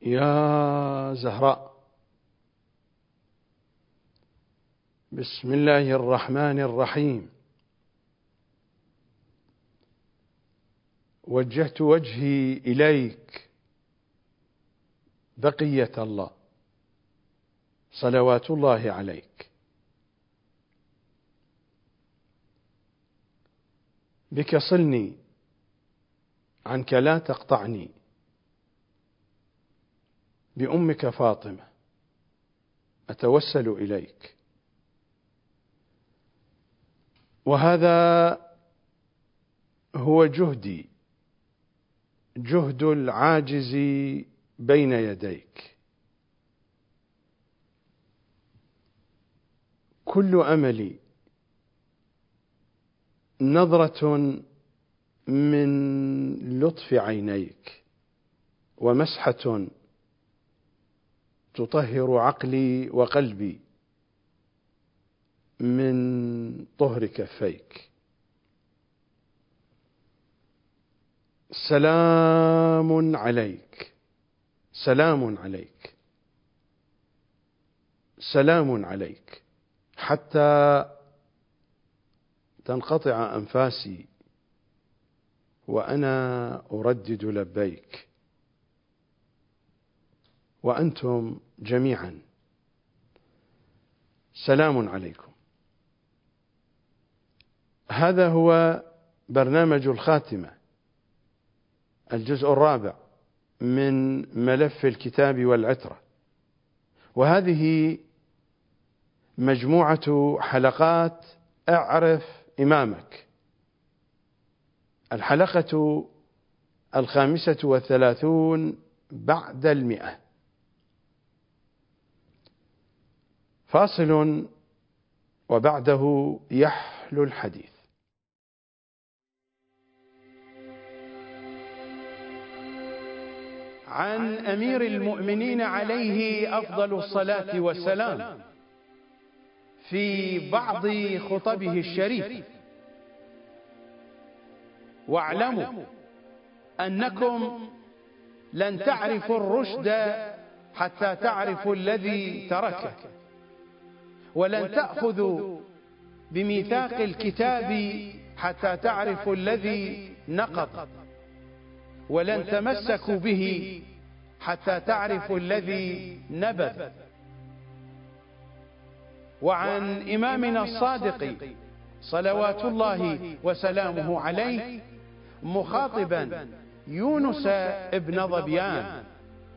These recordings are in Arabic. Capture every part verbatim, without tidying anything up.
يا زهراء. بسم الله الرحمن الرحيم. وجهت وجهي إليك بقية الله، صلوات الله عليك. بك صلني، عنك لا تقطعني، بأمك فاطمة أتوسل إليك. وهذا هو جهدي، جهد العاجز بين يديك. كل أملي نظرة من لطف عينيك، ومسحة تطهر عقلي وقلبي من طهر كفيك. سلام عليك، سلام عليك، سلام عليك، حتى تنقطع أنفاسي وأنا أردد لبيك. وأنتم جميعا سلام عليكم. هذا هو برنامج الخاتمة، الجزء الرابع من ملف الكتاب والعترة، وهذه مجموعة حلقات اعرف إمامك. الحلقة الخامسة والثلاثون بعد المئة. فاصل وبعده يحلو الحديث. عن أمير المؤمنين عليه أفضل الصلاة والسلام في بعض خطبه الشريفة: واعلموا أنكم لن تعرفوا الرشد حتى تعرفوا الذي تركه، ولن تأخذوا بميثاق الكتاب حتى تعرفوا الذي نقض، ولن تمسكوا به حتى تعرفوا الذي نبذ. وعن إمامنا الصادق صلوات الله وسلامه عليه مخاطبا يونس ابن ظبيان: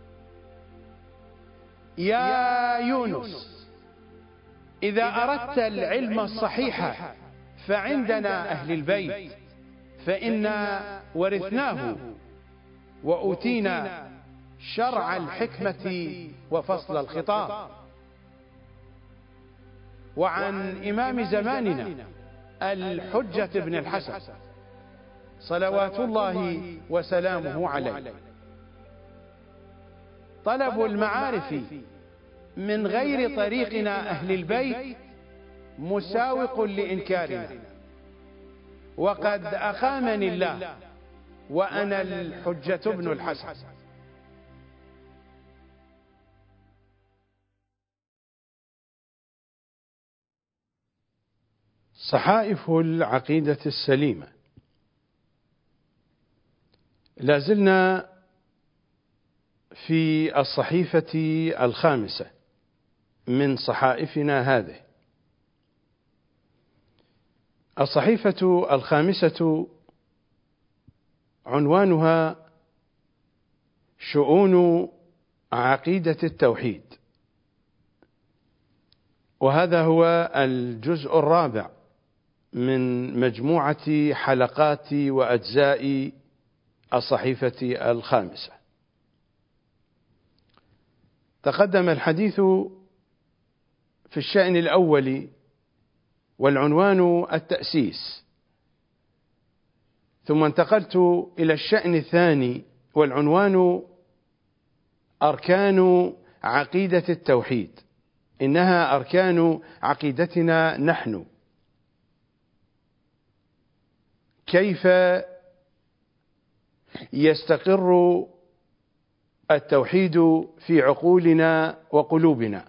يا يونس، إذا أردت العلم الصحيح فعندنا أهل البيت، فإنا ورثناه وأوتينا شرع الحكمة وفصل الخطاب. وعن إمام زماننا الحجة بن الحسن صلوات الله وسلامه عليه: طلب المعارف من غير طريقنا أهل البيت مساوق لإنكارنا، وقد أقامني الله وأنا الحجة بن الحسن. صحائف العقيدة السليمة. لازلنا في الصحيفة الخامسة من صحائفنا هذه. الصحيفة الخامسة عنوانها شؤون عقيدة التوحيد، وهذا هو الجزء الرابع من مجموعة حلقات وأجزاء الصحيفة الخامسة. تقدم الحديث في الشأن الأول والعنوان التأسيس، ثم انتقلت إلى الشأن الثاني والعنوان أركان عقيدة التوحيد، إنها أركان عقيدتنا نحن. كيف يستقر التوحيد في عقولنا وقلوبنا.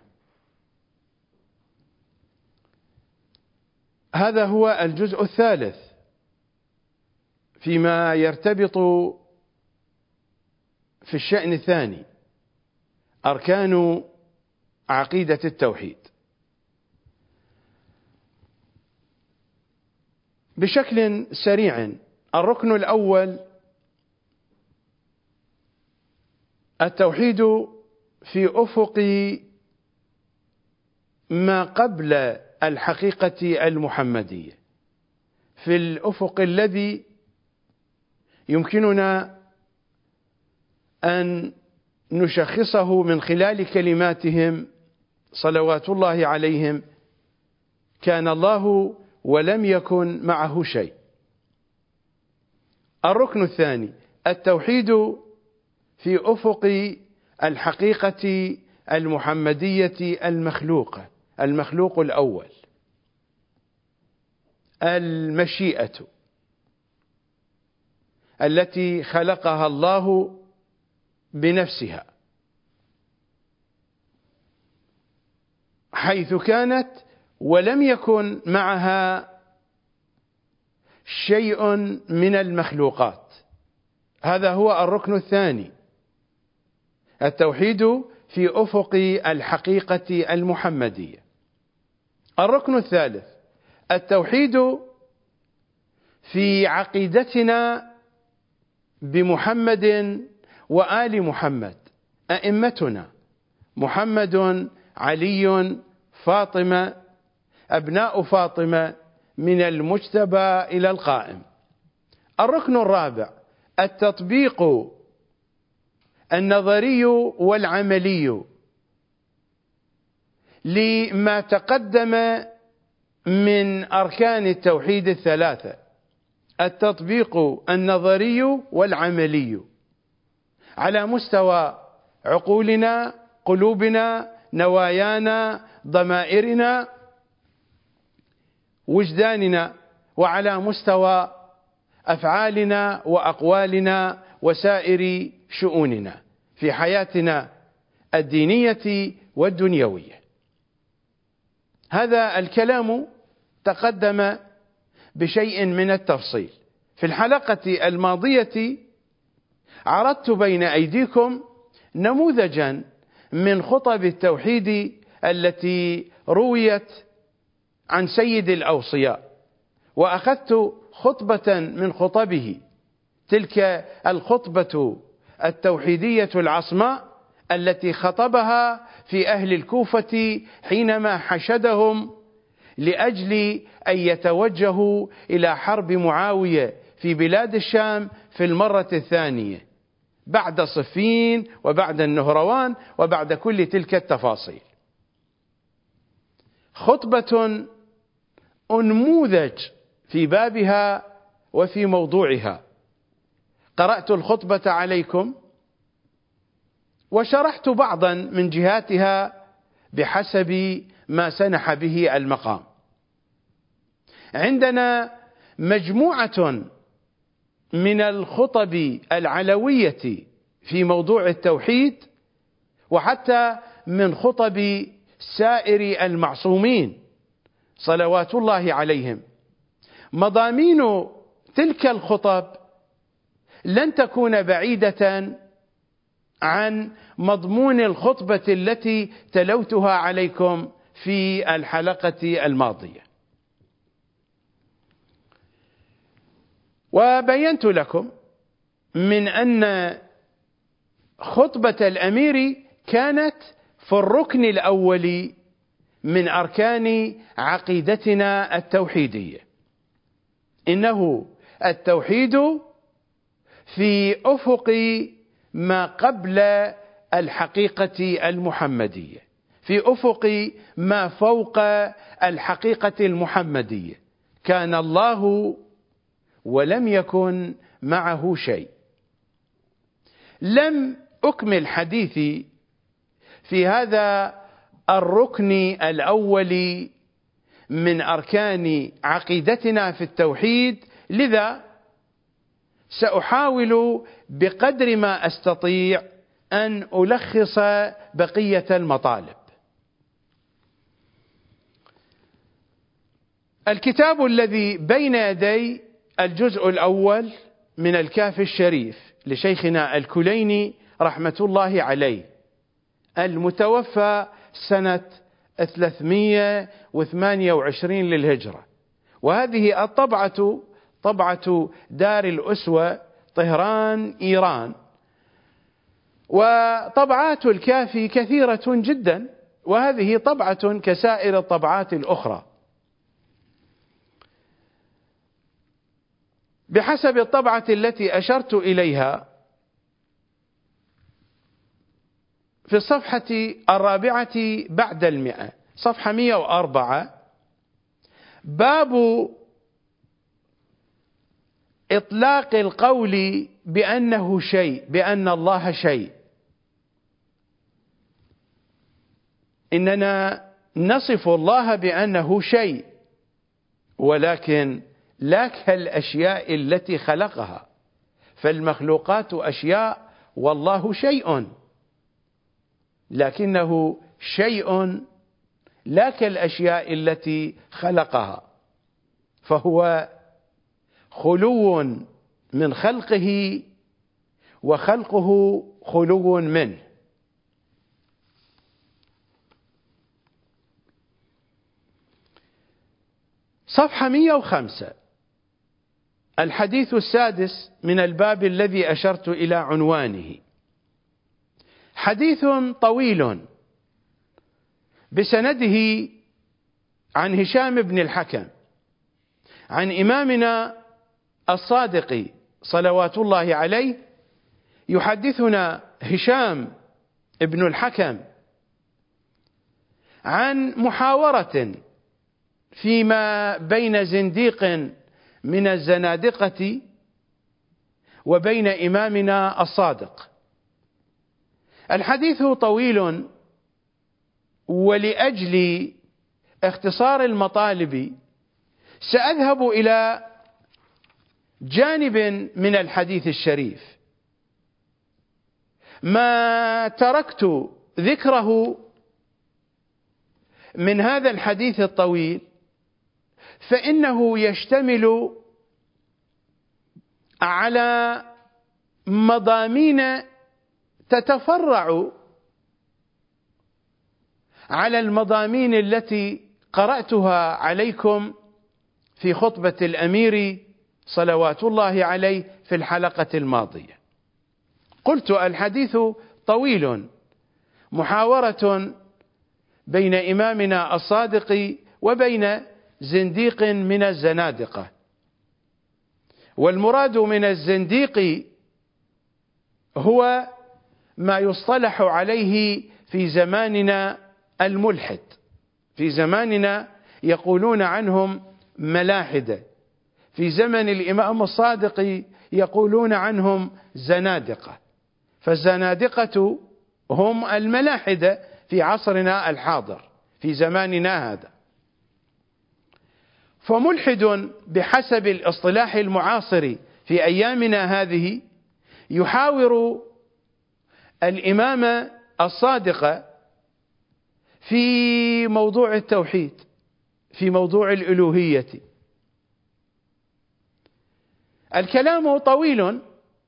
هذا هو الجزء الثالث فيما يرتبط في الشأن الثاني، أركان عقيدة التوحيد. بشكل سريع، الركن الأول التوحيد في أفق ما قبل الحقيقة المحمدية، في الأفق الذي يمكننا أن نشخصه من خلال كلماتهم صلوات الله عليهم: كان الله ولم يكن معه شيء. الركن الثاني التوحيد في أفق الحقيقة المحمدية المخلوقة، المخلوق الأول، المشيئة التي خلقها الله بنفسها، حيث كانت ولم يكن معها شيء من المخلوقات. هذا هو الركن الثاني، التوحيد في أفق الحقيقة المحمدية. الركن الثالث التوحيد في عقيدتنا بمحمد وآل محمد، أئمتنا محمد، علي، فاطمة، أبناء فاطمة من المجتبى إلى القائم. الركن الرابع التطبيق النظري والعملي لما تقدم من أركان التوحيد الثلاثة، التطبيق النظري والعملي على مستوى عقولنا، قلوبنا، نوايانا، ضمائرنا، وجداننا، وعلى مستوى أفعالنا وأقوالنا وسائر شؤوننا في حياتنا الدينية والدنيوية. هذا الكلام تقدم بشيء من التفصيل. في الحلقة الماضية عرضت بين أيديكم نموذجا من خطب التوحيد التي رويت عن سيد الأوصياء، وأخذت خطبة من خطبه، تلك الخطبة التوحيدية العصماء التي خطبها في أهل الكوفة حينما حشدهم لأجل أن يتوجهوا إلى حرب معاوية في بلاد الشام في المرة الثانية بعد صفين وبعد النهروان وبعد كل تلك التفاصيل. خطبة أنموذج في بابها وفي موضوعها. قرأت الخطبة عليكم وشرحت بعضا من جهاتها بحسب ما سنح به المقام. عندنا مجموعة من الخطب العلوية في موضوع التوحيد، وحتى من خطب سائر المعصومين صلوات الله عليهم. مضامين تلك الخطب لن تكون بعيدة عن مضمون الخطبة التي تلوتها عليكم في الحلقة الماضية، وبينت لكم من أن خطبة الأمير كانت في الركن الأول من أركان عقيدتنا التوحيدية. إنه التوحيد في أفق ما قبل الحقيقة المحمدية، في أفق ما فوق الحقيقة المحمدية. كان الله ولم يكن معه شيء. لم أكمل حديثي في هذا الركن الأول من أركان عقيدتنا في التوحيد، لذا سأحاول بقدر ما أستطيع أن ألخص بقية المطالب. الكتاب الذي بين يدي الجزء الأول من الكافي الشريف لشيخنا الكليني رحمة الله عليه، المتوفى سنة ثلاثمئة وثمانية وعشرين للهجرة، وهذه الطبعة طبعة دار الأسوة طهران إيران. وطبعات الكافي كثيرة جدا، وهذه طبعة كسائر الطبعات الأخرى. بحسب الطبعة التي أشرت إليها في الصفحة الرابعة بعد المئة، صفحة مئة وأربعة، باب إطلاق القول بأنه شيء، بأن الله شيء. إننا نصف الله بأنه شيء، ولكن لا كالأشياء التي خلقها، فالمخلوقات أشياء والله شيء، لكنه شيء لا كالأشياء التي خلقها، فهو خلو من خلقه وخلقه خلو منه. صفحة مئة وخمسة، الحديث السادس من الباب الذي أشرت إلى عنوانه، حديث طويل بسنده عن هشام بن الحكم عن إمامنا الصادق صلوات الله عليه. يحدثنا هشام بن الحكم عن محاورة فيما بين زنديق من الزنادقة وبين إمامنا الصادق. الحديث طويل، ولأجل اختصار المطالب سأذهب إلى جانب من الحديث الشريف ما تركت ذكره من هذا الحديث الطويل، فإنه يشتمل على مضامين تتفرع على المضامين التي قرأتها عليكم في خطبة الأمير صلوات الله عليه في الحلقة الماضية. قلت الحديث طويل، محاورة بين إمامنا الصادق وبين زنديق من الزنادقة، والمراد من الزنديق هو ما يصطلح عليه في زماننا الملحد. في زماننا يقولون عنهم ملاحدة، في زمن الإمام الصادق يقولون عنهم زنادقة، فالزنادقة هم الملاحدة في عصرنا الحاضر في زماننا هذا. فملحد بحسب الاصطلاح المعاصر في أيامنا هذه يحاور الإمام الصادق في موضوع التوحيد، في موضوع الألوهية. الكلام طويل.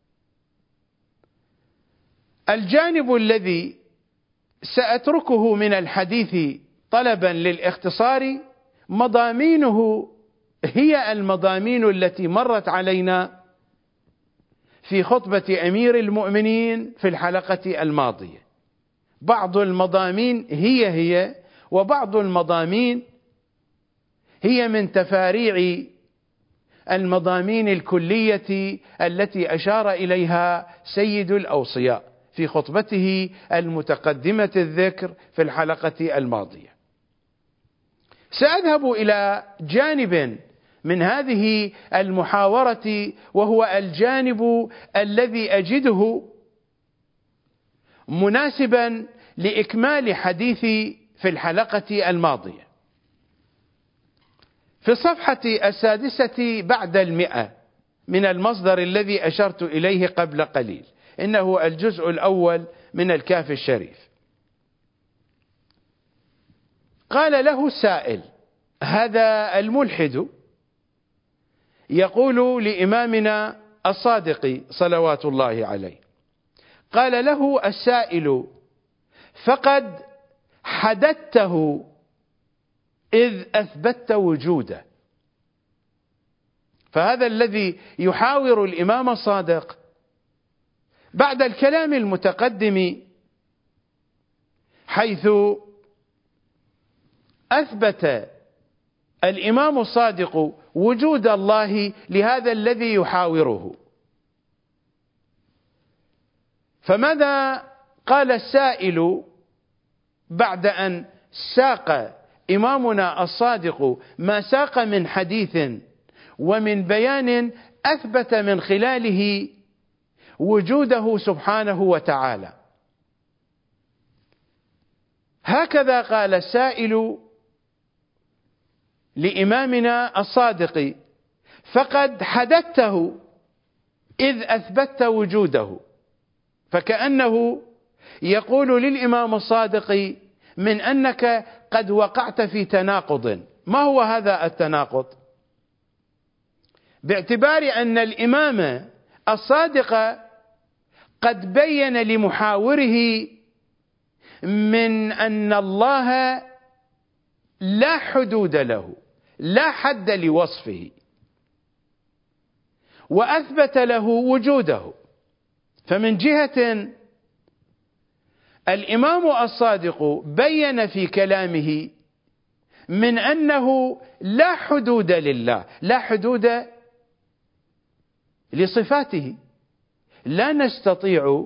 الجانب الذي سأتركه من الحديث طلبا للاختصار مضامينه هي المضامين التي مرت علينا في خطبة أمير المؤمنين في الحلقة الماضية. بعض المضامين هي هي، وبعض المضامين هي من تفاريع المضامين الكلية التي أشار إليها سيد الأوصياء في خطبته المتقدمة الذكر في الحلقة الماضية. سأذهب إلى جانب من هذه المحاورة، وهو الجانب الذي أجده مناسبا لإكمال حديثي في الحلقة الماضية. في الصفحة السادسة بعد المئة من المصدر الذي أشرت إليه قبل قليل، إنه الجزء الأول من الكهف الشريف. قال له السائل، هذا الملحد يقول لإمامنا الصادق صلوات الله عليه، قال له السائل: فقد حددته إذ أثبتت وجوده. فهذا الذي يحاور الإمام الصادق بعد الكلام المتقدم، حيث أثبت الإمام الصادق وجود الله لهذا الذي يحاوره. فماذا قال السائل بعد أن ساق إمامنا الصادق ما ساق من حديث ومن بيان أثبت من خلاله وجوده سبحانه وتعالى؟ هكذا قال السائل لإمامنا الصادق: فقد حددته إذ أثبتت وجوده. فكأنه يقول للإمام الصادق من أنك قد وقعت في تناقض. ما هو هذا التناقض؟ باعتبار أن الإمام الصادق قد بين لمحاوره من أن الله لا حدود له، لا حد لوصفه، وأثبت له وجوده. فمن جهة الإمام الصادق بين في كلامه من أنه لا حدود لله، لا حدود لصفاته. لا نستطيع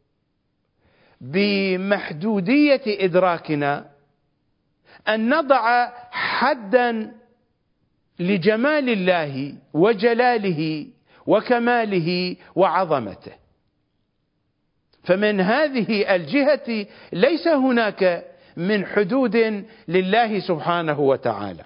بمحدودية إدراكنا أن نضع حدا لجمال الله وجلاله وكماله وعظمته. فمن هذه الجهة ليس هناك من حدود لله سبحانه وتعالى.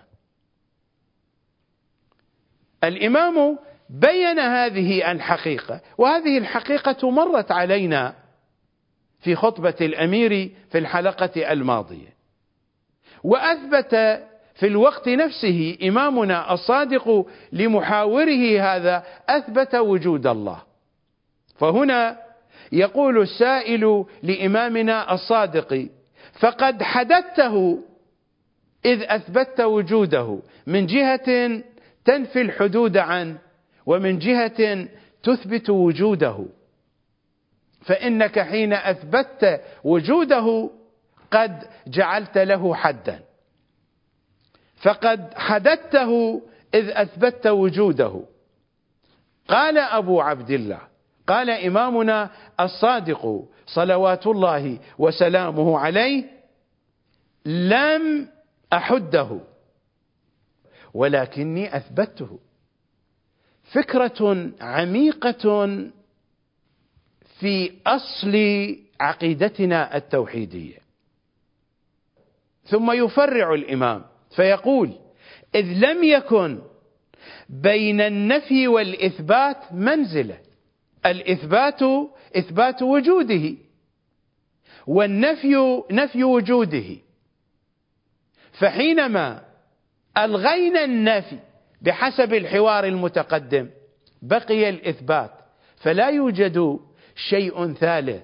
الإمام بين هذه الحقيقة، وهذه الحقيقة مرت علينا في خطبة الأمير في الحلقة الماضية. وأثبت في الوقت نفسه إمامنا الصادق لمحاوره هذا، أثبت وجود الله. فهنا يقول السائل لإمامنا الصادق: فقد حددته إذ أثبتت وجوده، من جهة تنفي الحدود عنه، ومن جهة تثبت وجوده. فإنك حين أثبتت وجوده قد جعلت له حدا. فقد حددته إذ أثبتت وجوده. قال أبو عبد الله، قال إمامنا الصادق صلوات الله وسلامه عليه: لم أحده ولكني أثبته. فكرة عميقة في أصل عقيدتنا التوحيدية. ثم يفرع الإمام فيقول: إذ لم يكن بين النفي والإثبات منزلة. الإثبات إثبات وجوده، والنفي نفي وجوده. فحينما ألغينا النفي بحسب الحوار المتقدم بقي الإثبات، فلا يوجد شيء ثالث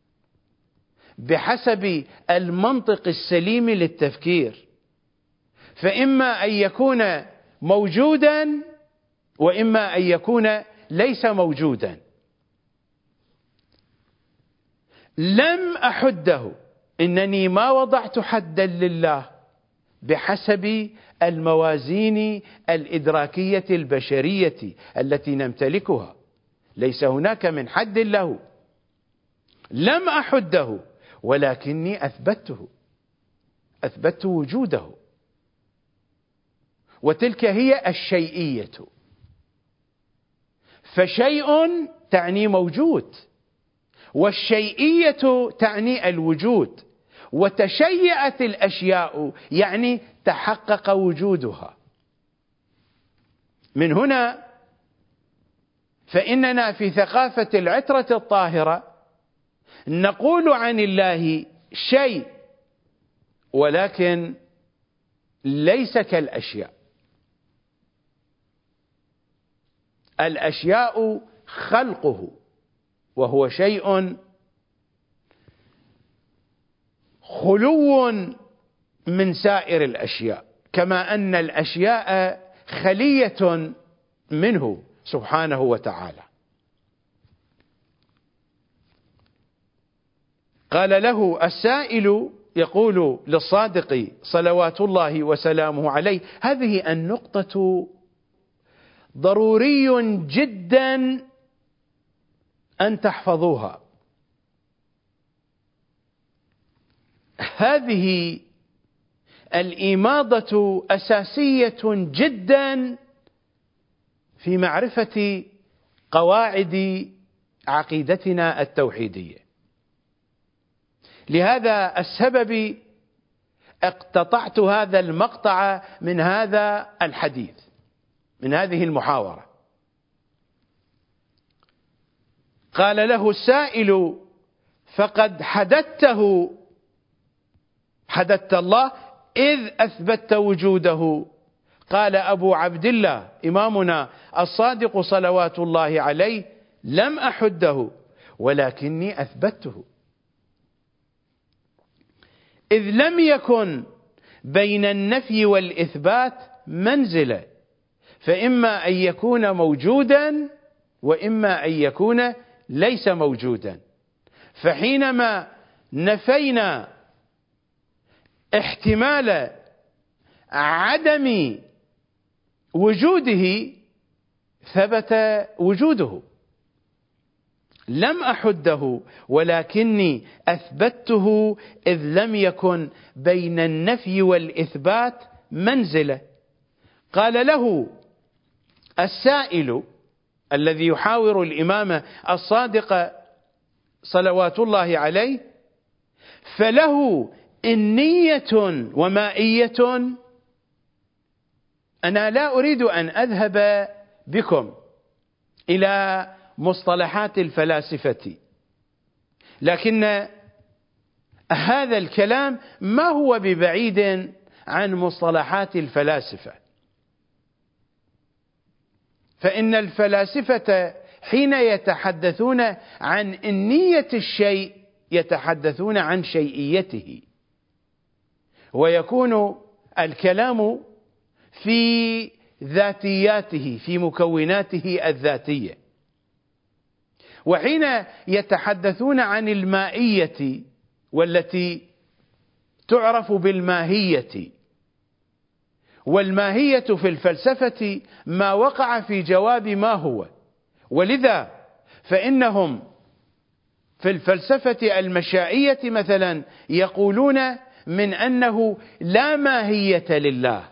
بحسب المنطق السليم للتفكير. فإما أن يكون موجودا، وإما أن يكون ليس موجودا. لم أحده، إنني ما وضعت حدا لله بحسب الموازين الإدراكية البشرية التي نمتلكها. ليس هناك من حد له. لم أحده ولكني أثبته، أثبت وجوده. وتلك هي الشيئية. فشيء تعني موجود، والشيئية تعني الوجود. وتشيئت الأشياء يعني تحقق وجودها. من هنا فإننا في ثقافة العترة الطاهرة نقول عن الله شيء ولكن ليس كالأشياء. الأشياء خلقه وهو شيء خلو من سائر الأشياء، كما أن الأشياء خلية منه سبحانه وتعالى. قال له السائل يقول للصادق صلوات الله وسلامه عليه: هذه النقطة ضروري جدا أن تحفظوها. هذه الإماضة أساسية جدا في معرفة قواعد عقيدتنا التوحيدية. لهذا السبب اقتطعت هذا المقطع من هذا الحديث، من هذه المحاورة. قال له السائل: فقد حددته، حددت الله إذ أثبت وجوده. قال أبو عبد الله إمامنا الصادق صلوات الله عليه: لم أحده ولكني أثبته، إذ لم يكن بين النفي والإثبات منزلة، فإما أن يكون موجودا وإما أن يكون ليس موجودا. فحينما نفينا احتمال عدم وجوده ثبت وجوده. لم أحده ولكني أثبته إذ لم يكن بين النفي والإثبات منزلة. قال له السائل الذي يحاور الإمام الصادق صلوات الله عليه: فله إنية ومائية؟ أنا لا أريد أن أذهب بكم إلى مصطلحات الفلاسفة، لكن هذا الكلام ما هو ببعيد عن مصطلحات الفلاسفة. فإن الفلاسفة حين يتحدثون عن إنية الشيء يتحدثون عن شيئيته، ويكون الكلام في ذاتياته، في مكوناته الذاتية. وحين يتحدثون عن المائية والتي تعرف بالماهية، والماهية في الفلسفة ما وقع في جواب ما هو، ولذا فإنهم في الفلسفة المشائية مثلا يقولون من أنه لا ماهية لله،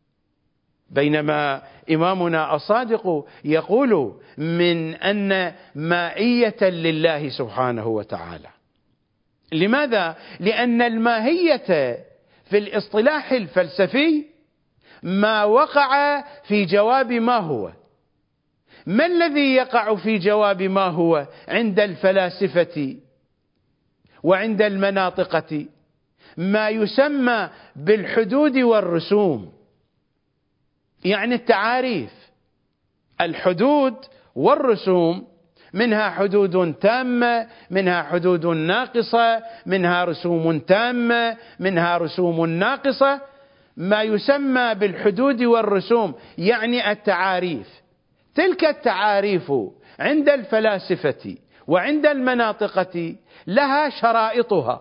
بينما إمامنا الصادق يقول من أن مائية لله سبحانه وتعالى. لماذا؟ لأن الماهية في الاصطلاح الفلسفي ما وقع في جواب ما هو. ما الذي يقع في جواب ما هو عند الفلاسفة وعند المناطقة؟ ما يسمى بالحدود والرسوم، يعني التعاريف. الحدود والرسوم منها حدود تامة، منها حدود ناقصة، منها رسوم تامة، منها رسوم ناقصة. ما يسمى بالحدود والرسوم يعني التعاريف. تلك التعاريف عند الفلاسفة وعند المناطقة لها شرائطها،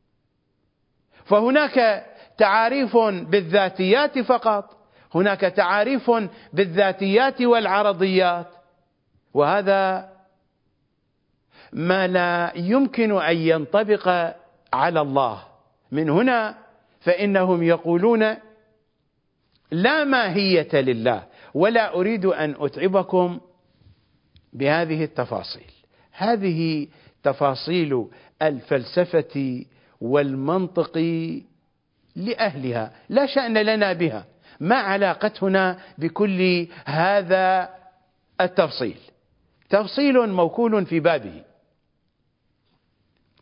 فهناك تعاريف بالذاتيات فقط، هناك تعاريف بالذاتيات والعرضيات، وهذا ما لا يمكن أن ينطبق على الله. من هنا فإنهم يقولون لا ماهية لله، ولا أريد أن أتعبكم بهذه التفاصيل. هذه تفاصيل الفلسفة والمنطق لأهلها، لا شأن لنا بها. ما علاقتنا بكل هذا التفصيل؟ تفصيل موكول في بابه.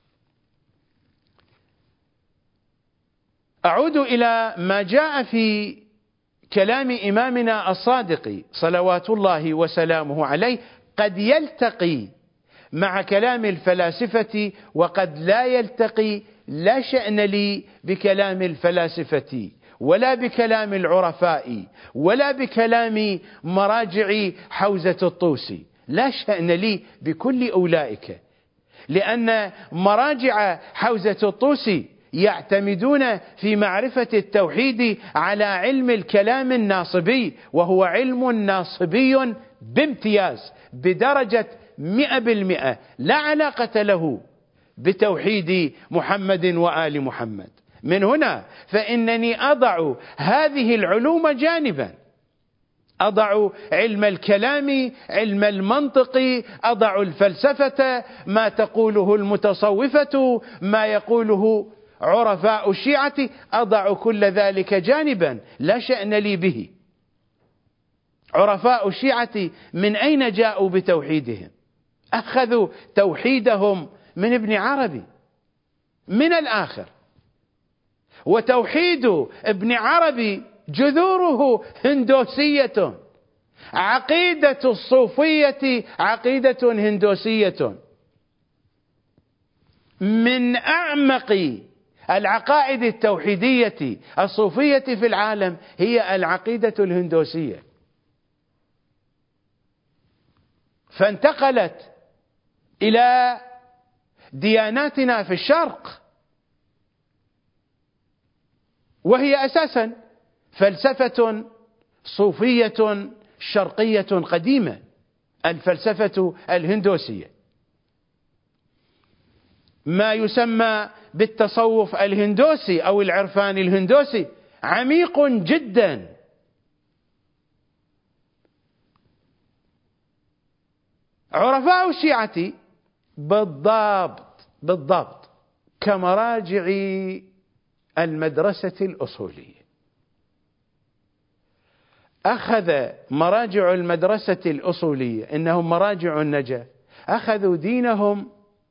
أعود إلى ما جاء في كلام إمامنا الصادق صلوات الله وسلامه عليه: قد يلتقي مع كلام الفلاسفة وقد لا يلتقي. لا شأن لي بكلام الفلاسفة ولا بكلام العرفاء ولا بكلام مراجع حوزة الطوسي، لا شأن لي بكل أولئك، لأن مراجع حوزة الطوسي يعتمدون في معرفة التوحيد على علم الكلام الناصبي، وهو علم ناصبي بامتياز بدرجة مئة بالمئة، لا علاقة له بتوحيد محمد وآل محمد. من هنا فإنني أضع هذه العلوم جانبا، أضع علم الكلام، علم المنطق، أضع الفلسفة، ما تقوله المتصوفة، ما يقوله عرفاء الشيعة، أضع كل ذلك جانبا، لا شأن لي به. عرفاء الشيعة من أين جاءوا بتوحيدهم؟ أخذوا توحيدهم من ابن عربي من الآخر، وتوحيد ابن عربي جذوره هندوسية، عقيدة الصوفية عقيدة هندوسية. من أعمق العقائد التوحيدية الصوفية في العالم هي العقيدة الهندوسية، فانتقلت إلى دياناتنا في الشرق، وهي أساسا فلسفة صوفية شرقية قديمة، الفلسفة الهندوسية. ما يسمى بالتصوف الهندوسي أو العرفان الهندوسي عميق جدا، عرفاء الشيعة بالضبط بالضبط كمراجع المدرسة الأصولية. أخذ مراجع المدرسة الأصولية، إنهم مراجع النجاة، أخذوا دينهم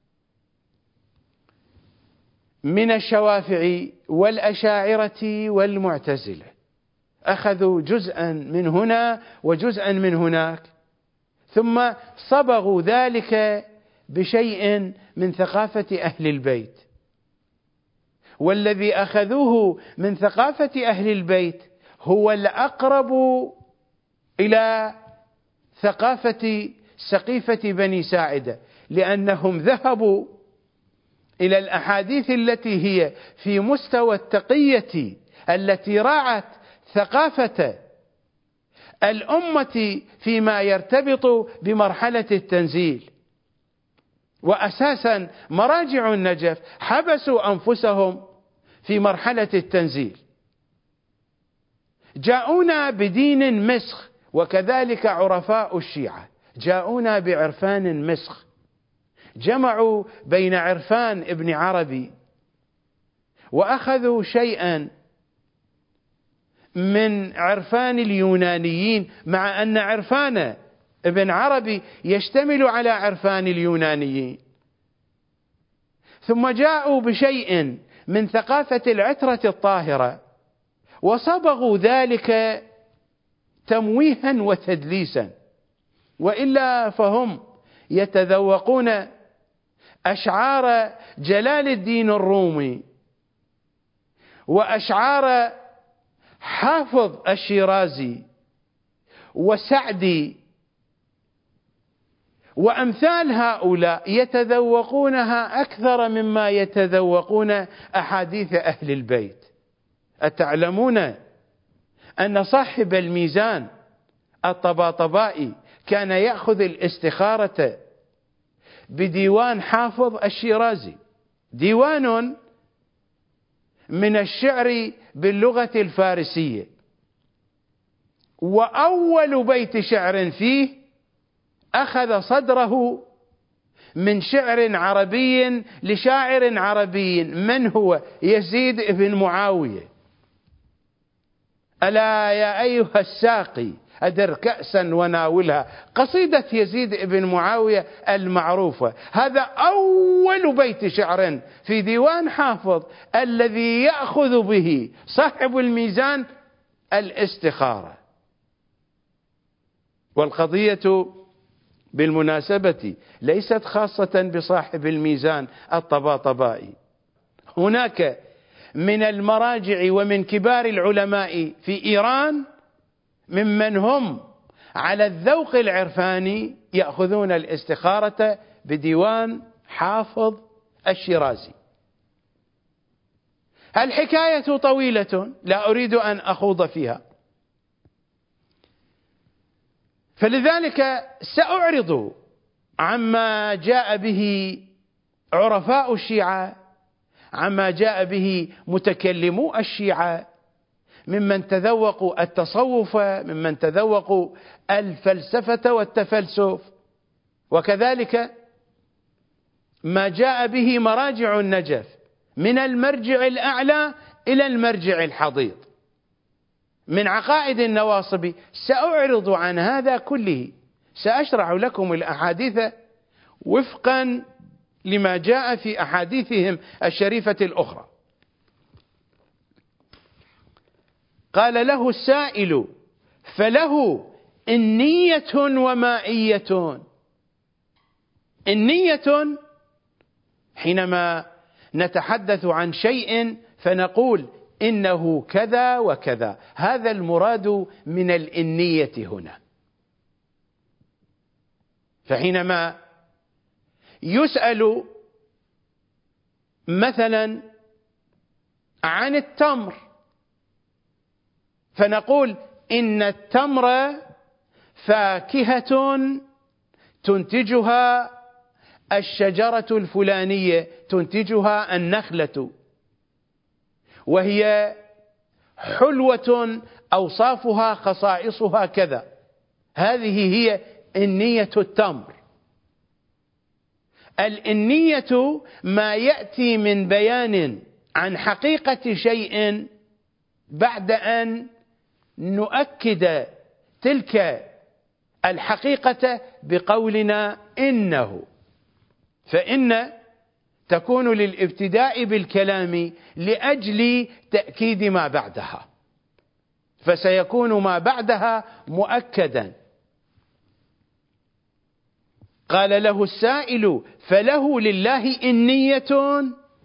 من الشوافعي والأشاعرة والمعتزلة، أخذوا جزءا من هنا وجزءا من هناك، ثم صبغوا ذلك بشيء من ثقافة أهل البيت. والذي أخذوه من ثقافة أهل البيت هو الأقرب إلى ثقافة سقيفة بني ساعدة، لأنهم ذهبوا إلى الأحاديث التي هي في مستوى التقية التي راعت ثقافة الأمة فيما يرتبط بمرحلة التنزيل. وأساسا مراجع النجف حبسوا أنفسهم في مرحلة التنزيل، جاءونا بدين مسخ، وكذلك عرفاء الشيعة جاءونا بعرفان مسخ، جمعوا بين عرفان ابن عربي وأخذوا شيئا من عرفان اليونانيين، مع أن عرفان ابن عربي يشتمل على عرفان اليونانيين، ثم جاءوا بشيء من ثقافة العترة الطاهرة وصبغوا ذلك تمويها وتدليسا، وإلا فهم يتذوقون أشعار جلال الدين الرومي وأشعار حافظ الشيرازي وسعدي وأمثال هؤلاء، يتذوقونها أكثر مما يتذوقون أحاديث أهل البيت. أتعلمون أن صاحب الميزان الطباطبائي كان يأخذ الاستخارة بديوان حافظ الشيرازي، ديوان من الشعر باللغة الفارسية، وأول بيت شعر فيه أخذ صدره من شعر عربي لشاعر عربي، من هو؟ يزيد بن معاوية. ألا يا أيها الساقي أدر كأسا وناولها، قصيدة يزيد بن معاوية المعروفة. هذا أول بيت شعر في ديوان حافظ الذي يأخذ به صاحب الميزان الاستخارة. والقضية بالمناسبة ليست خاصة بصاحب الميزان الطباطبائي، هناك من المراجع ومن كبار العلماء في إيران ممن هم على الذوق العرفاني يأخذون الاستخارة بديوان حافظ الشيرازي. الحكاية طويلة لا أريد أن أخوض فيها، فلذلك سأعرض عما جاء به عرفاء الشيعة، عما جاء به متكلمو الشيعة، ممن تذوقوا التصوف، ممن تذوقوا الفلسفة والتفلسف، وكذلك ما جاء به مراجع النجف من المرجع الأعلى إلى المرجع الحضيض من عقائد النواصب. سأعرض عن هذا كله، سأشرح لكم الأحاديث وفقا لما جاء في أحاديثهم الشريفة الأخرى. قال له السائل: فله النية ومائية. النية حينما نتحدث عن شيء فنقول إنه كذا وكذا، هذا المراد من الإنية هنا. فحينما يسأل مثلا عن التمر فنقول إن التمر فاكهة تنتجها الشجرة الفلانية، تنتجها النخلة، وهي حلوة أوصافها خصائصها كذا، هذه هي النية التمر. النية ما يأتي من بيان عن حقيقة شيء بعد أن نؤكد تلك الحقيقة بقولنا إنه، فإن تكون للابتداء بالكلام لأجل تأكيد ما بعدها، فسيكون ما بعدها مؤكدا. قال له السائل: فله لله إنية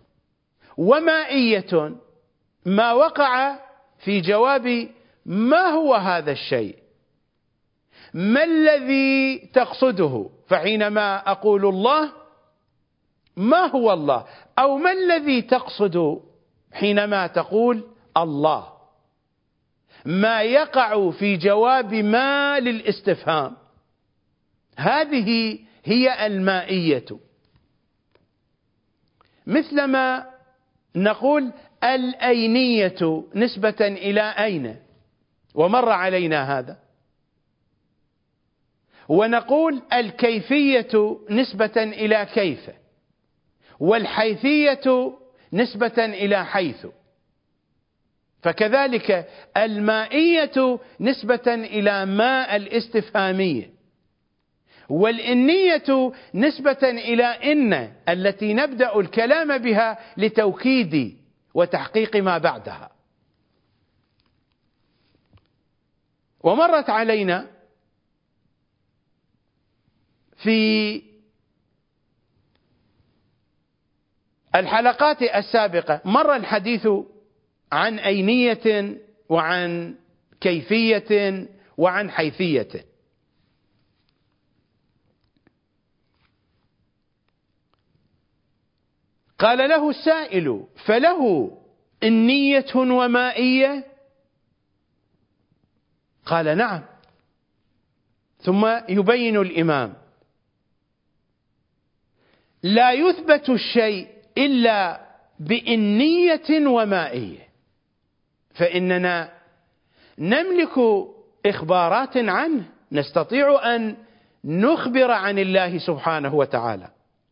ومائية. ما وقع في جواب ما هو هذا الشيء، ما الذي تقصده؟ فحينما أقول الله، ما هو الله؟ أو ما الذي تقصد حينما تقول الله؟ ما يقع في جواب ما للاستفهام، هذه هي المائية. مثلما نقول الأينية نسبة إلى أين، ومر علينا هذا، ونقول الكيفية نسبة إلى كيف، والحيثية نسبة إلى حيث، فكذلك المائية نسبة إلى ما الاستفهامية، والإنية نسبة إلى إن التي نبدأ الكلام بها لتوكيد وتحقيق ما بعدها. ومرت علينا في الحلقات السابقة مر الحديث عن أينية وعن كيفية وعن حيثية. قال له السائل: فله النية ومائية؟ قال: نعم. ثم يبين الإمام: لا يثبت الشيء إلا بإنية ومائية، فإننا نملك إخبارات عنه، نستطيع أن نخبر عن الله سبحانه وتعالى،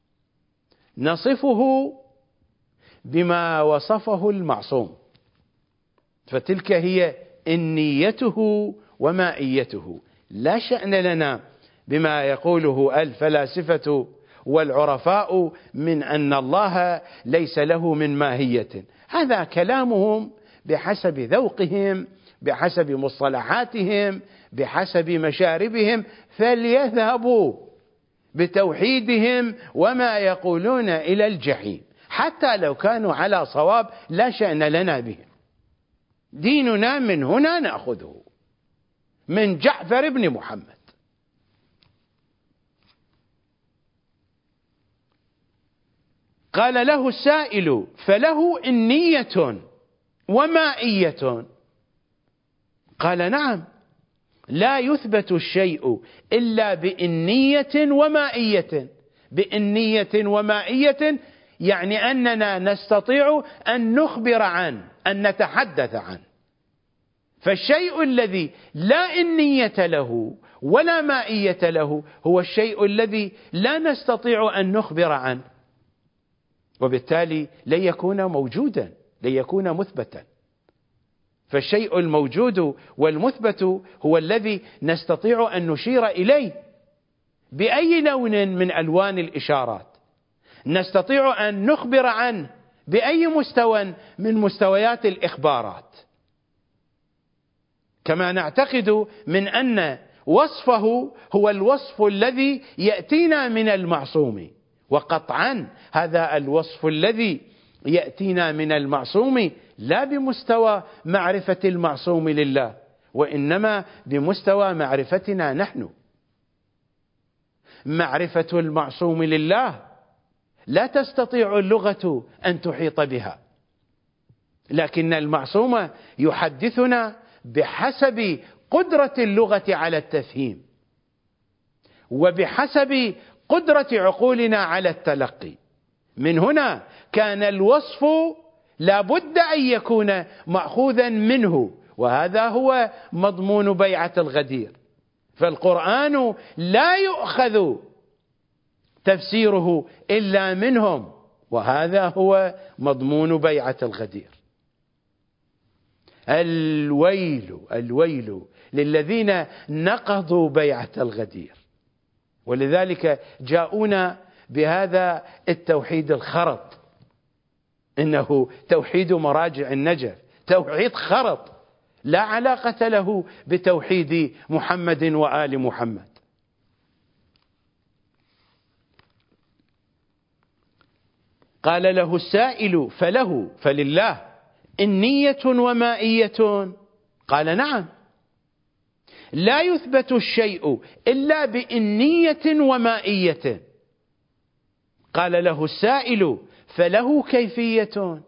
نصفه بما وصفه المعصوم، فتلك هي النيته ومائيته. لا شأن لنا بما يقوله الفلاسفة والعرفاء من أن الله ليس له من ماهية. هذا كلامهم بحسب ذوقهم، بحسب مصطلحاتهم، بحسب مشاربهم، فليذهبوا بتوحيدهم وما يقولون إلى الجحيم، حتى لو كانوا على صواب لا شأن لنا بهم. ديننا من هنا نأخذه، من جعفر بن محمد. قال له السائل: فله إنية ومائية؟ قال: نعم، لا يثبت الشيء إلا بإنية ومائية. بإنية ومائية يعني أننا نستطيع أن نخبر عنه، أن نتحدث عنه. فالشيء الذي لا إنية له ولا مائية له هو الشيء الذي لا نستطيع أن نخبر عنه، وبالتالي لن يكون موجودا، لن يكون مثبتا. فالشيء الموجود والمثبت هو الذي نستطيع أن نشير إليه بأي لون من ألوان الإشارات، نستطيع أن نخبر عنه بأي مستوى من مستويات الإخبارات. كما نعتقد من أن وصفه هو الوصف الذي يأتينا من المعصوم، وقطعا هذا الوصف الذي يأتينا من المعصوم لا بمستوى معرفة المعصوم لله، وإنما بمستوى معرفتنا نحن. معرفة المعصوم لله لا تستطيع اللغة أن تحيط بها، لكن المعصوم يحدثنا بحسب قدرة اللغة على التفهيم، وبحسب قدرة عقولنا على التلقي. من هنا كان الوصف لا بد أن يكون مأخوذا منه، وهذا هو مضمون بيعة الغدير. فالقرآن لا يؤخذ تفسيره إلا منهم، وهذا هو مضمون بيعة الغدير. الويل الويل للذين نقضوا بيعة الغدير، ولذلك جاءونا بهذا التوحيد الخرط، إنه توحيد مراجع النجف، توحيد خرط لا علاقة له بتوحيد محمد وآل محمد. قال له السائل: فله فلله إنية ومائية؟ قال: نعم، لا يثبت الشيء إلا بإنية ومائية. قال له السائل: فله كيفية؟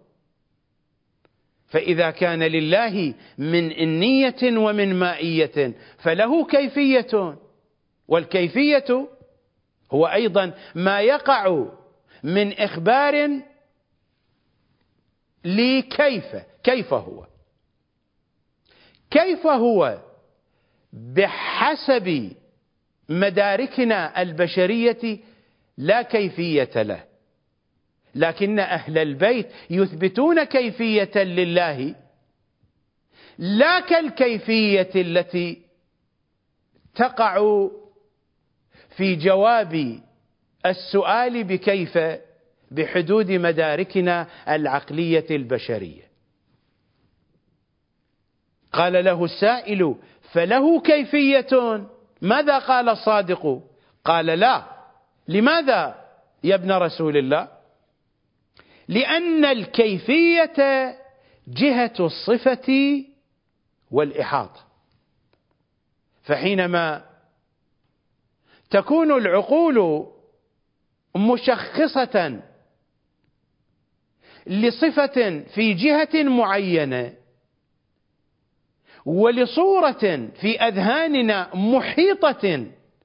فإذا كان لله من إنية ومن مائية فله كيفية، والكيفية هو أيضا ما يقع من إخبار لكيف، كيف هو كيف هو بحسب مداركنا البشرية لا كيفية له، لكن أهل البيت يثبتون كيفية لله لا كالكيفية التي تقع في جواب السؤال بكيف بحدود مداركنا العقلية البشرية. قال له السائل: فله كيفية؟ ماذا قال الصادق؟ قال: لا. لماذا يا ابن رسول الله؟ لأن الكيفية جهة الصفة والإحاطة، فحينما تكون العقول مشخصة لصفة في جهة معينة ولصورة في أذهاننا محيطة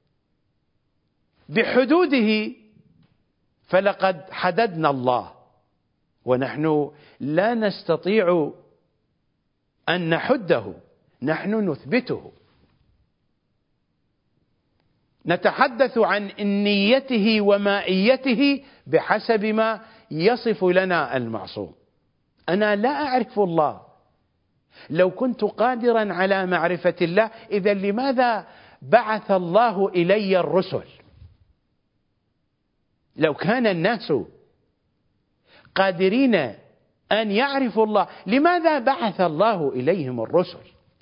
بحدوده، فلقد حددنا الله، ونحن لا نستطيع أن نحده، نحن نثبته. نتحدث عن إنيته ومائيته بحسب ما يصف لنا المعصوم. أنا لا أعرف الله، لو كنت قادرا على معرفة الله إذا لماذا بعث الله إلي الرسل؟ لو كان الناس قادرين أن يعرفوا الله لماذا بعث الله إليهم الرسل؟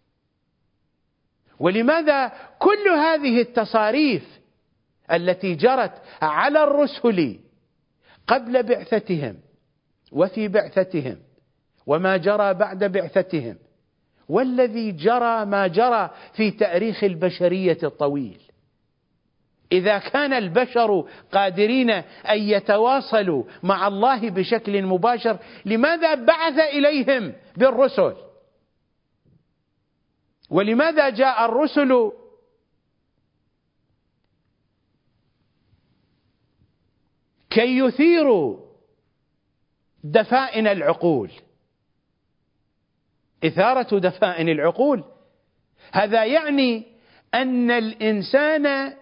ولماذا كل هذه التصاريف التي جرت على الرسل قبل بعثتهم وفي بعثتهم وما جرى بعد بعثتهم والذي جرى ما جرى في تاريخ البشرية الطويل؟ إذا كان البشر قادرين أن يتواصلوا مع الله بشكل مباشر لماذا بعث إليهم بالرسل؟ ولماذا جاء الرسل كي يثيروا دفائن العقول؟ إثارة دفائن العقول هذا يعني أن الإنسان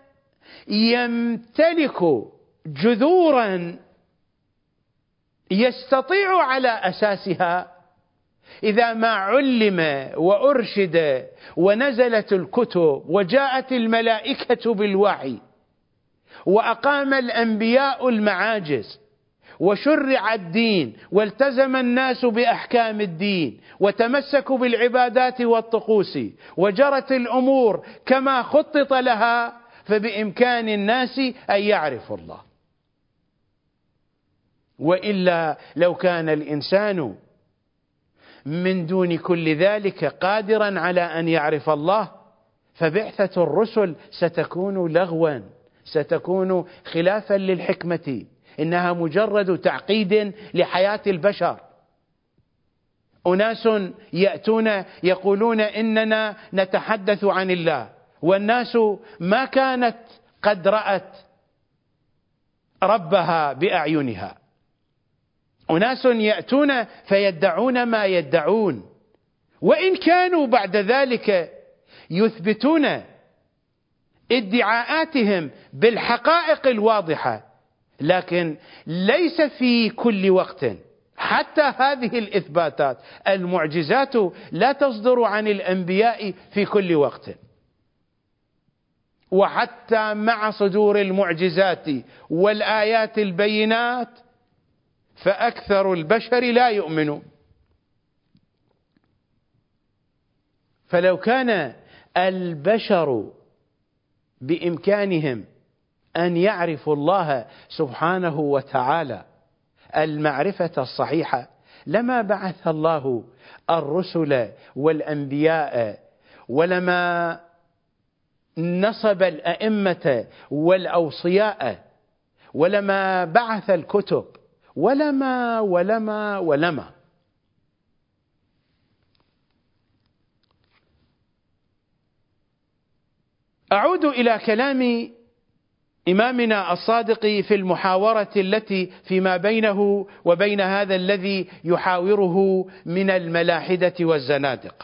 يمتلك جذورا يستطيع على أساسها إذا ما علم وأرشد ونزلت الكتب وجاءت الملائكة بالوحي وأقام الأنبياء المعاجز وشرع الدين والتزم الناس بأحكام الدين وتمسكوا بالعبادات والطقوس وجرت الأمور كما خطط لها، فبإمكان الناس أن يعرفوا الله. وإلا لو كان الإنسان من دون كل ذلك قادرا على أن يعرف الله فبعثة الرسل ستكون لغوا، ستكون خلافا للحكمة، إنها مجرد تعقيد لحياة البشر. أناس يأتون يقولون إننا نتحدث عن الله والناس ما كانت قد رأت ربها بأعينها. أناس يأتون فيدعون ما يدعون، وإن كانوا بعد ذلك يثبتون ادعاءاتهم بالحقائق الواضحة، لكن ليس في كل وقت. حتى هذه الإثباتات المعجزات لا تصدر عن الأنبياء في كل وقت، وحتى مع صدور المعجزات والآيات البينات فأكثر البشر لا يؤمنون. فلو كان البشر بإمكانهم أن يعرفوا الله سبحانه وتعالى المعرفة الصحيحة لما بعث الله الرسل والأنبياء، ولما نصب الأئمة والأوصياء، ولما بعث الكتب، ولما ولما ولما. أعود إلى كلام إمامنا الصادق في المحاورة التي فيما بينه وبين هذا الذي يحاوره من الملاحدة والزنادقة.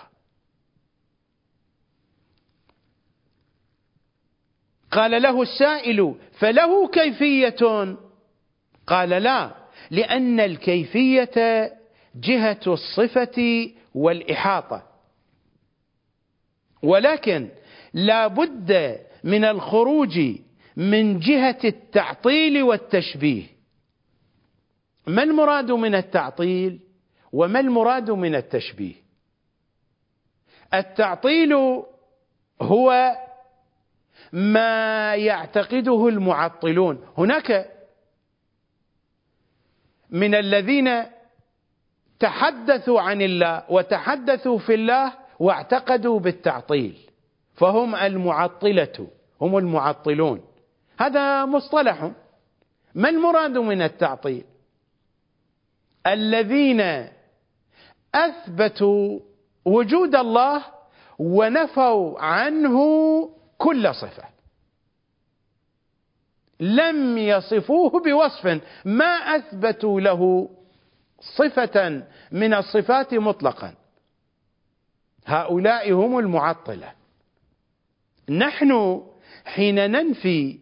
قال له السائل: فله كيفية؟ قال: لا، لأن الكيفية جهة الصفة والإحاطة، ولكن لا بد من الخروج من جهة التعطيل والتشبيه. ما المراد من التعطيل وما المراد من التشبيه؟ التعطيل هو ما يعتقده المعطلون. هناك من الذين تحدثوا عن الله وتحدثوا في الله واعتقدوا بالتعطيل، فهم المعطلة، هم المعطلون. هذا مصطلح. ما المراد من التعطيل؟ الذين أثبتوا وجود الله ونفوا عنه كل صفة، لم يصفوه بوصف، ما أثبتوا له صفة من الصفات مطلقا. هؤلاء هم المعطلة. نحن حين ننفي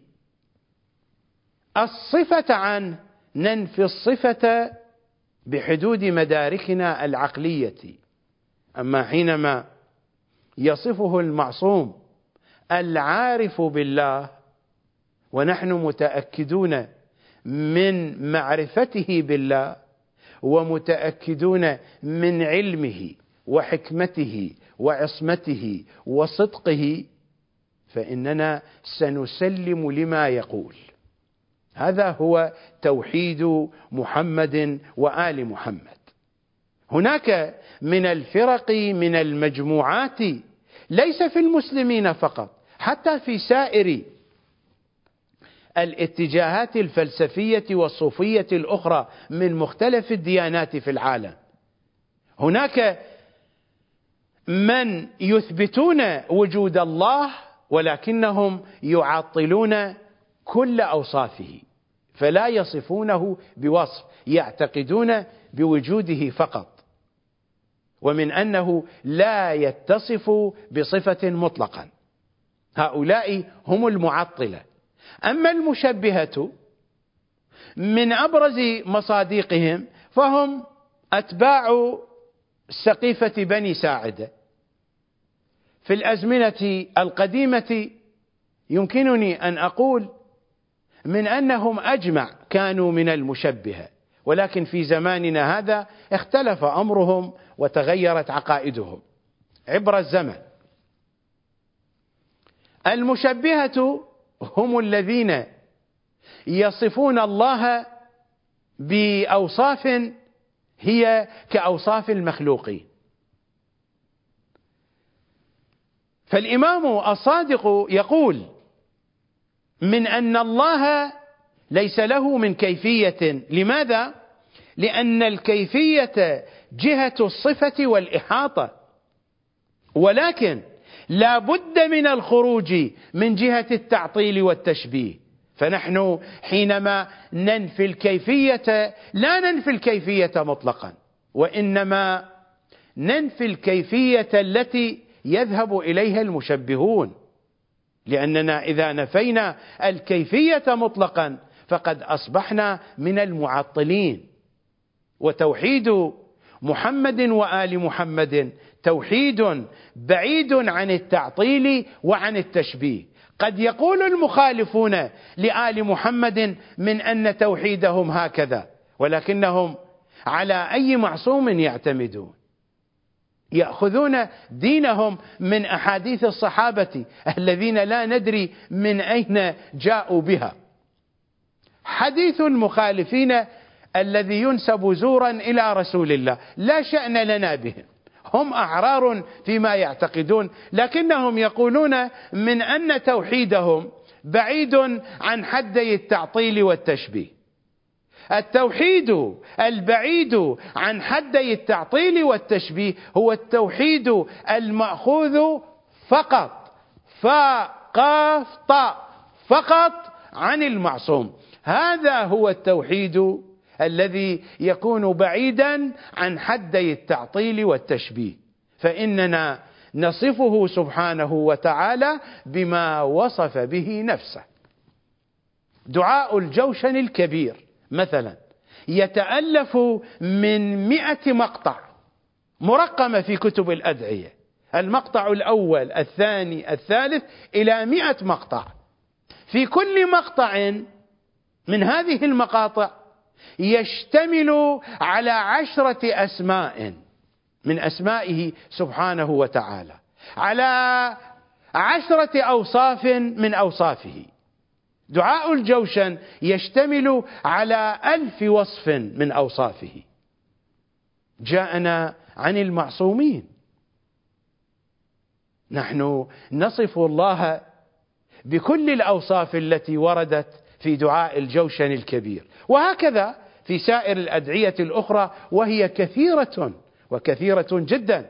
الصفة عنه ننفي الصفة بحدود مداركنا العقلية. أما حينما يصفه المعصوم العارف بالله ونحن متأكدون من معرفته بالله ومتأكدون من علمه وحكمته وعصمته وصدقه، فإننا سنسلم لما يقول. هذا هو توحيد محمد وآل محمد. هناك من الفرق من المجموعات ليس في المسلمين فقط، حتى في سائر الاتجاهات الفلسفية والصوفية الأخرى من مختلف الديانات في العالم، هناك من يثبتون وجود الله ولكنهم يعطلون كل أوصافه، فلا يصفونه بوصف، يعتقدون بوجوده فقط، ومن أنه لا يتصف بصفة مطلقا. هؤلاء هم المعطلة. أما المشبهة من أبرز مصادقهم فهم أتباع سقيفة بني ساعدة. في الأزمنة القديمة يمكنني أن أقول من أنهم أجمع كانوا من المشبهة، ولكن في زماننا هذا اختلف أمرهم وتغيرت عقائدهم عبر الزمن. المشبهة هم الذين يصفون الله بأوصاف هي كأوصاف المخلوقين. فالإمام الصادق يقول من أن الله ليس له من كيفية. لماذا؟ لأن الكيفية جهة الصفة والإحاطة، ولكن لا بد من الخروج من جهة التعطيل والتشبيه. فنحن حينما ننفي الكيفية لا ننفي الكيفية مطلقا، وإنما ننفي الكيفية التي يذهب إليها المشبهون، لأننا إذا نفينا الكيفية مطلقا فقد أصبحنا من المعطلين. وتوحيد محمد وآل محمد توحيد بعيد عن التعطيل وعن التشبيه. قد يقول المخالفون لآل محمد من أن توحيدهم هكذا، ولكنهم على أي معصوم يعتمدون؟ يأخذون دينهم من أحاديث الصحابة الذين لا ندري من أين جاءوا بها. حديث المخالفين الذي ينسب زورا إلى رسول الله لا شأن لنا بهم، هم أحرار فيما يعتقدون، لكنهم يقولون من أن توحيدهم بعيد عن حدي التعطيل والتشبيه. التوحيد البعيد عن حدي التعطيل والتشبيه هو التوحيد المأخوذ فقط فقاف طاء فقط عن المعصوم. هذا هو التوحيد الذي يكون بعيدا عن حدي التعطيل والتشبيه، فإننا نصفه سبحانه وتعالى بما وصف به نفسه. دعاء الجوشن الكبير مثلا يتألف من مئة مقطع مرقمة في كتب الأدعية، المقطع الأول الثاني الثالث إلى مئة مقطع. في كل مقطع من هذه المقاطع يشتمل على عشرة أسماء من أسمائه سبحانه وتعالى، على عشرة أوصاف من أوصافه. دعاء الجوشن يشتمل على ألف وصف من أوصافه. جاءنا عن المعصومين. نحن نصف الله بكل الأوصاف التي وردت في دعاء الجوشن الكبير، وهكذا في سائر الأدعية الأخرى وهي كثيرة وكثيرة جدا.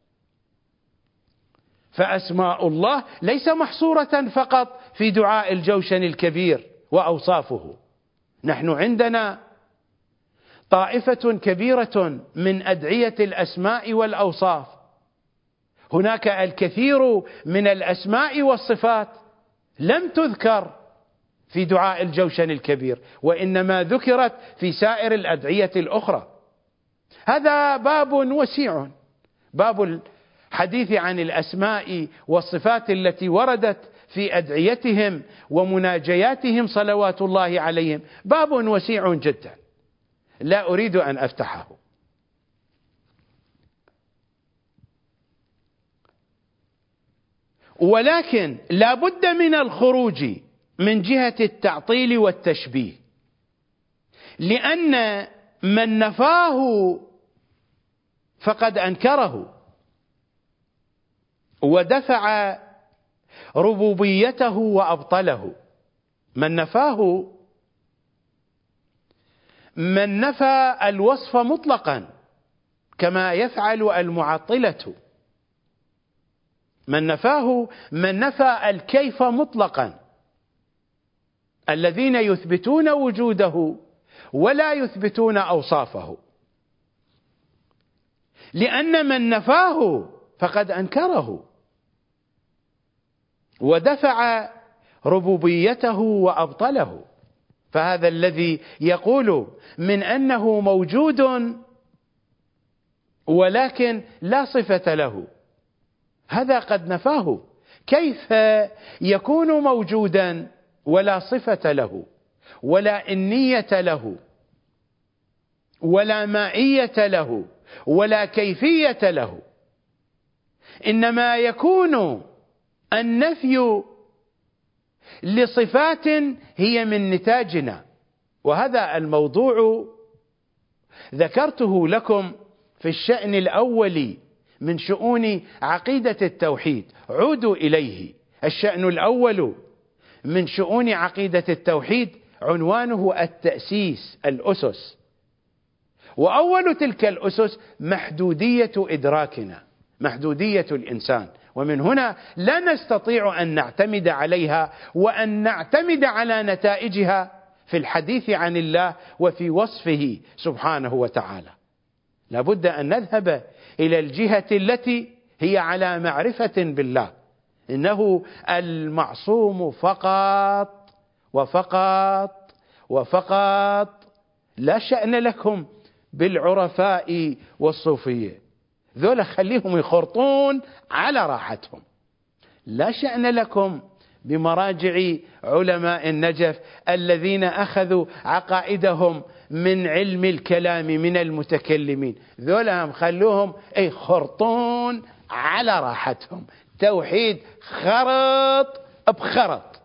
فأسماء الله ليس محصورة فقط في دعاء الجوشن الكبير وأوصافه. نحن عندنا طائفة كبيرة من أدعية الأسماء والأوصاف. هناك الكثير من الأسماء والصفات لم تذكر في دعاء الجوشن الكبير، وإنما ذكرت في سائر الأدعية الأخرى. هذا باب وسيع باب الحديث عن الأسماء والصفات التي وردت في أدعيتهم ومناجياتهم صلوات الله عليهم باب وسيع جدا لا أريد أن أفتحه. ولكن لا بد من الخروج من جهة التعطيل والتشبيه، لأن من نفاه فقد أنكره ودفع ربوبيته وأبطله. من نفاه من نفى الوصف مطلقا كما يفعل المعطلة، من نفاه من نفى الكيف مطلقا، الذين يثبتون وجوده ولا يثبتون أوصافه، لأن من نفاه فقد أنكره ودفع ربوبيته وأبطله. فهذا الذي يقول من أنه موجود ولكن لا صفة له، هذا قد نفاه. كيف يكون موجودا ولا صفة له ولا إنية له ولا مائية له ولا كيفية له؟ إنما يكون النفي لصفات هي من نتاجنا، وهذا الموضوع ذكرته لكم في الشأن الأول من شؤون عقيدة التوحيد. عودوا إليه. الشأن الأول من شؤون عقيدة التوحيد عنوانه التأسيس، الأسس، وأول تلك الأسس محدودية إدراكنا، محدودية الإنسان، ومن هنا لا نستطيع أن نعتمد عليها وأن نعتمد على نتائجها في الحديث عن الله وفي وصفه سبحانه وتعالى. لابد أن نذهب إلى الجهة التي هي على معرفة بالله، إنه المعصوم فقط وفقط وفقط. لا شأن لكم بالعرفاء والصوفية، ذولا خليهم يخرطون على راحتهم. لا شأن لكم بمراجع علماء النجف الذين أخذوا عقائدهم من علم الكلام من المتكلمين، ذولا هم خلوهم اي خرطون على راحتهم. توحيد خرط بخرط.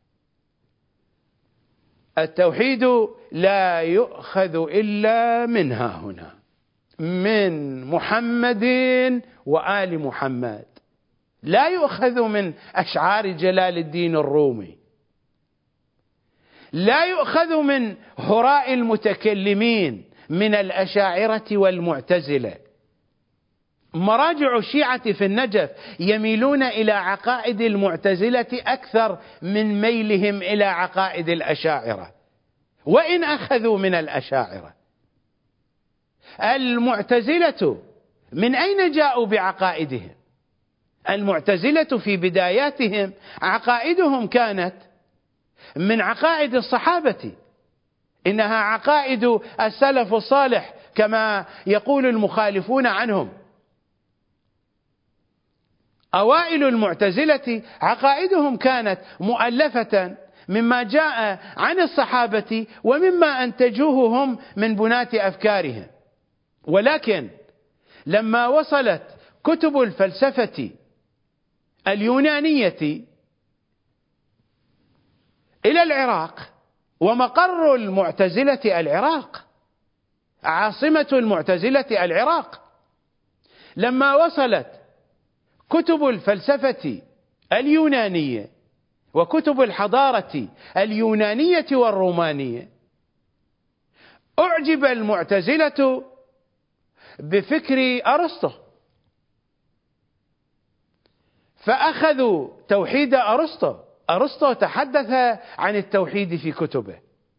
التوحيد لا يؤخذ إلا منها هنا، من محمد وآل محمد، لا يؤخذ من أشعار جلال الدين الرومي، لا يؤخذ من هراء المتكلمين من الأشاعرة والمعتزلة. مراجع الشيعة في النجف يميلون إلى عقائد المعتزلة أكثر من ميلهم إلى عقائد الأشاعرة، وإن أخذوا من الأشاعرة. المعتزلة من أين جاءوا بعقائدهم؟ المعتزلة في بداياتهم عقائدهم كانت من عقائد الصحابة، إنها عقائد السلف الصالح كما يقول المخالفون عنهم. أوائل المعتزلة عقائدهم كانت مؤلفة مما جاء عن الصحابة ومما أنتجوه هم من بنات أفكارهم، ولكن لما وصلت كتب الفلسفة اليونانية إلى العراق، ومقر المعتزلة العراق، عاصمة المعتزلة العراق، لما وصلت كتب الفلسفة اليونانية وكتب الحضارة اليونانية والرومانية، أعجب المعتزلة بفكر أرسطو، فأخذوا توحيد أرسطو. أرسطو تحدث عن التوحيد في كتبه،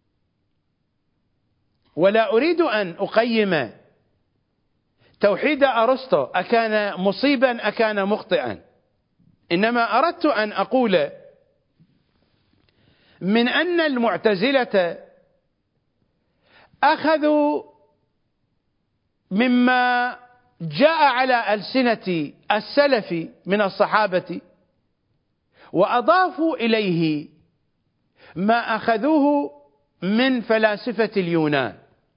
ولا أريد أن أقيم توحيد أرسطو أكان مصيبا أكان مخطئا، إنما أردت أن أقول من أن المعتزلة أخذوا مما جاء على ألسنة السلف من الصحابة وأضافوا إليه ما أخذوه من فلاسفة اليونان.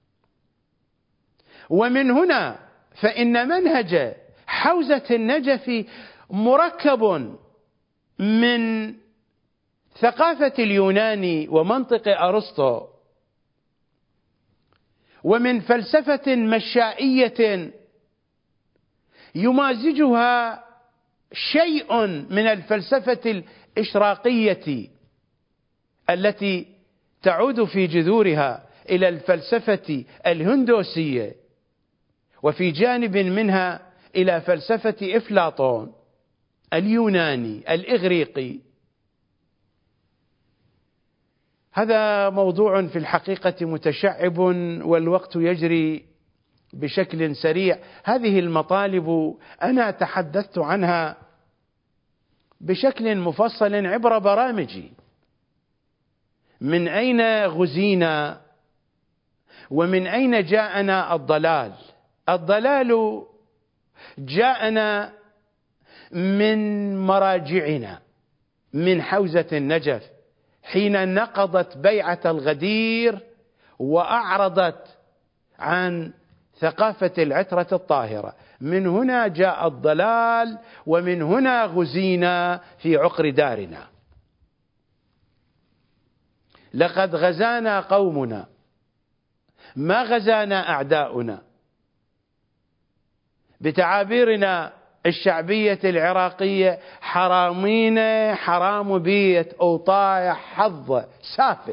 ومن هنا فإن منهج حوزة النجف مركب من ثقافة اليونان ومنطق أرسطو، ومن فلسفة مشائية يمازجها شيء من الفلسفة الإشراقية التي تعود في جذورها إلى الفلسفة الهندوسية، وفي جانب منها إلى فلسفة أفلاطون اليوناني الإغريقي. هذا موضوع في الحقيقة متشعب والوقت يجري بشكل سريع. هذه المطالب أنا تحدثت عنها بشكل مفصل عبر برامجي. من أين غزينا ومن أين جاءنا الضلال؟ الضلال جاءنا من مراجعنا من حوزة النجف حين نقضت بيعة الغدير وأعرضت عن ثقافة العترة الطاهرة. من هنا جاء الضلال، ومن هنا غزينا في عقر دارنا. لقد غزانا قومنا ما غزانا أعداؤنا. بتعابيرنا الشعبية العراقية: حرامينا حرام بيت أو طايح حظ سافل.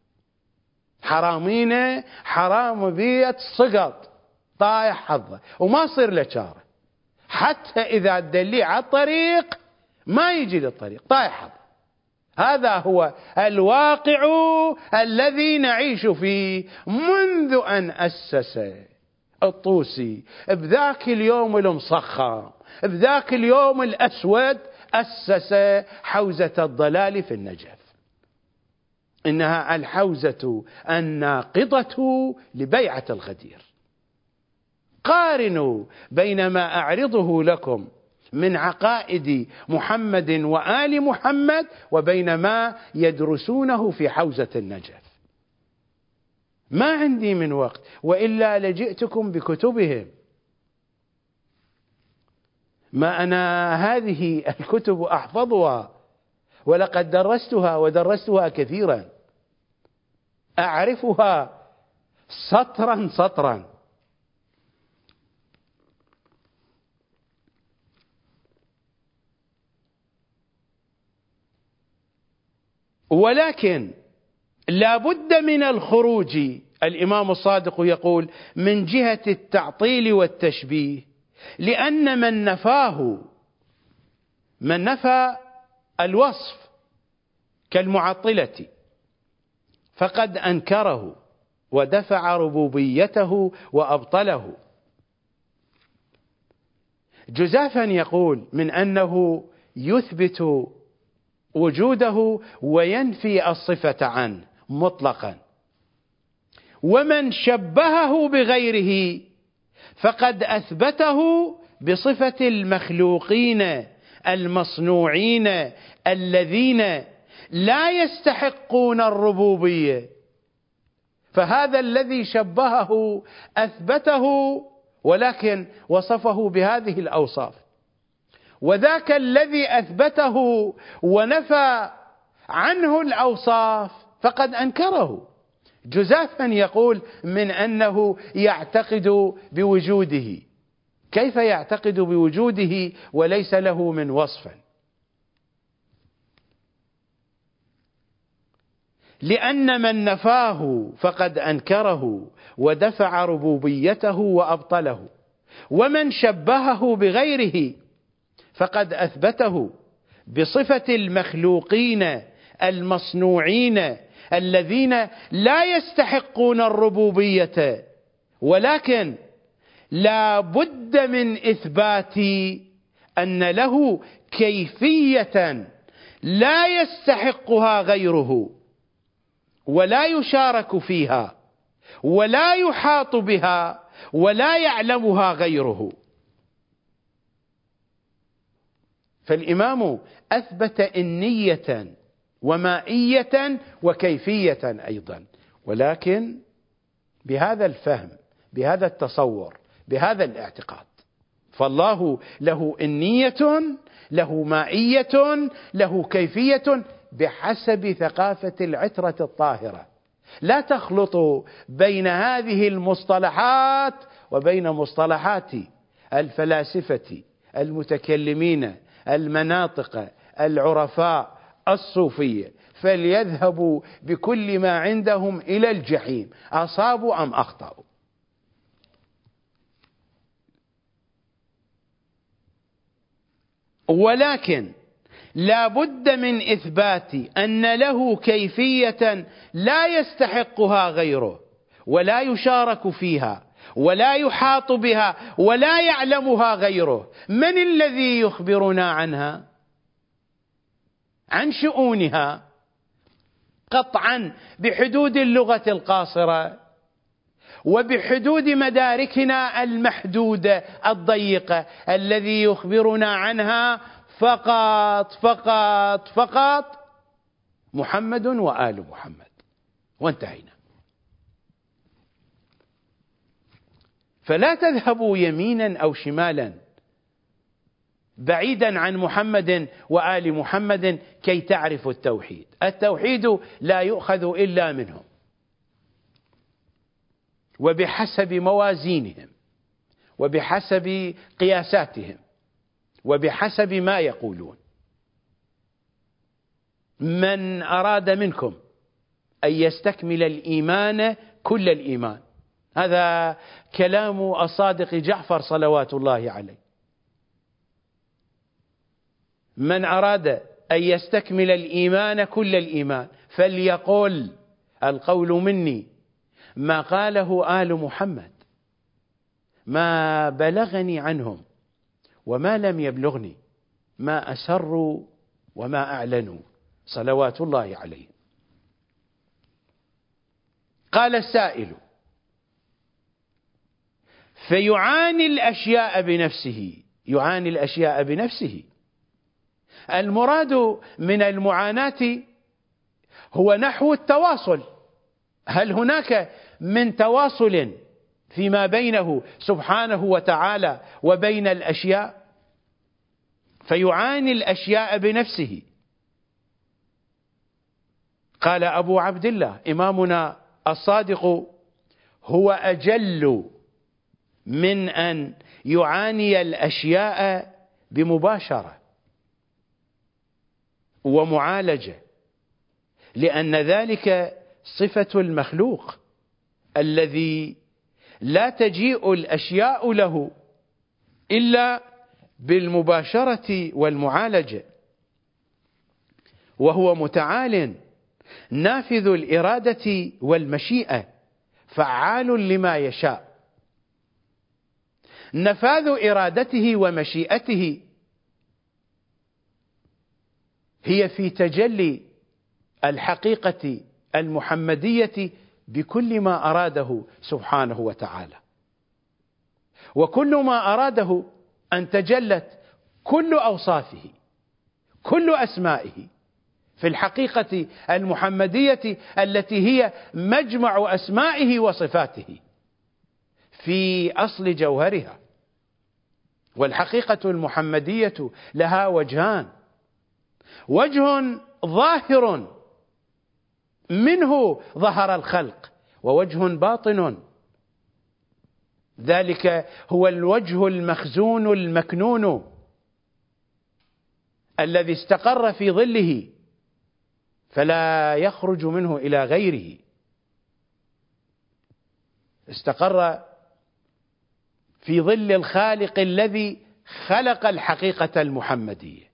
حرامينا حرام بيت سقط طايح حظه وما صير له شاره، حتى إذا دليه على الطريق ما يجي للطريق طايح حظه. هذا هو الواقع الذي نعيش فيه منذ أن أسس الطوسي بذاك اليوم المصخم، بذاك اليوم الأسود، أسس حوزة الضلال في النجف. إنها الحوزة الناقضة لبيعة الغدير. قارنوا بين ما أعرضه لكم من عقائد محمد وآل محمد وبين ما يدرسونه في حوزة النجف. ما عندي من وقت، وإلا لجئتكم بكتبهم. ما أنا هذه الكتب أحفظها، ولقد درستها ودرستها كثيرا، أعرفها سطرا سطرا. ولكن لا بد من الخروج. الإمام الصادق يقول: من جهة التعطيل والتشبيه، لأن من نفاه من نفى الوصف كالمعطلة فقد أنكره ودفع ربوبيته وأبطله. جزافا يقول: من أنه يثبت وجوده وينفي الصفة عنه مطلقا. ومن شبهه بغيره فقد أثبته بصفة المخلوقين المصنوعين الذين لا يستحقون الربوبية. فهذا الذي شبهه أثبته، ولكن وصفه بهذه الأوصاف. وذاك الذي أثبته ونفى عنه الأوصاف فقد أنكره. جزافا يقول: من أنه يعتقد بوجوده. كيف يعتقد بوجوده وليس له من وصف؟ لأن من نفاه فقد أنكره ودفع ربوبيته وأبطله. ومن شبهه بغيره فقد أثبته بصفة المخلوقين المصنوعين الذين لا يستحقون الربوبية، ولكن لا بد من إثبات أن له كيفية لا يستحقها غيره، ولا يشارك فيها، ولا يحاط بها، ولا يعلمها غيره. فالإمام أثبت إنية ومائية وكيفية أيضا، ولكن بهذا الفهم، بهذا التصور، بهذا الاعتقاد. فالله له إنية، له مائية، له كيفية بحسب ثقافة العترة الطاهرة. لا تخلط بين هذه المصطلحات وبين مصطلحات الفلاسفة المتكلمين المناطق العرفاء الصوفية، فليذهبوا بكل ما عندهم إلى الجحيم، أصابوا أم أخطأوا. ولكن لا بد من إثبات أن له كيفية لا يستحقها غيره، ولا يشارك فيها، ولا يحاط بها، ولا يعلمها غيره. من الذي يخبرنا عنها؟ عن شؤونها، قطعا بحدود اللغة القاصرة وبحدود مداركنا المحدودة الضيقة، الذي يخبرنا عنها فقط فقط فقط محمد وآل محمد، وانتهينا. فلا تذهبوا يمينا أو شمالا بعيدا عن محمد وآل محمد كي تعرفوا التوحيد. التوحيد لا يؤخذ إلا منهم، وبحسب موازينهم، وبحسب قياساتهم، وبحسب ما يقولون. من أراد منكم أن يستكمل الإيمان كل الإيمان، هذا كلام الصادق جعفر صلوات الله عليه. من أراد أن يستكمل الإيمان كل الإيمان فليقل، القول مني، ما قاله آل محمد، ما بلغني عنهم وما لم يبلغني، ما أسروا وما أعلنوا، صلوات الله عليهم. قال السائل: فيعاني الأشياء بنفسه. يعاني الأشياء بنفسه، المراد من المعاناة هو نحو التواصل. هل هناك من تواصل فيما بينه سبحانه وتعالى وبين الأشياء؟ فيعاني الأشياء بنفسه. قال أبو عبد الله إمامنا الصادق: هو أجل من أن يعاني الأشياء بمباشرة ومعالجة، لأن ذلك صفة المخلوق الذي لا تجيء الأشياء له إلا بالمباشرة والمعالجة، وهو متعال نافذ الإرادة والمشيئة، فعال لما يشاء. نفاذ إرادته ومشيئته هي في تجلي الحقيقة المحمدية بكل ما أراده سبحانه وتعالى، وكل ما أراده أن تجلت كل أوصافه، كل أسمائه في الحقيقة المحمدية التي هي مجمع أسمائه وصفاته في أصل جوهرها. والحقيقة المحمدية لها وجهان: وجه ظاهر منه ظهر الخلق، ووجه باطن، ذلك هو الوجه المخزون المكنون الذي استقر في ظله فلا يخرج منه إلى غيره، استقر في ظل الخالق الذي خلق الحقيقة المحمدية.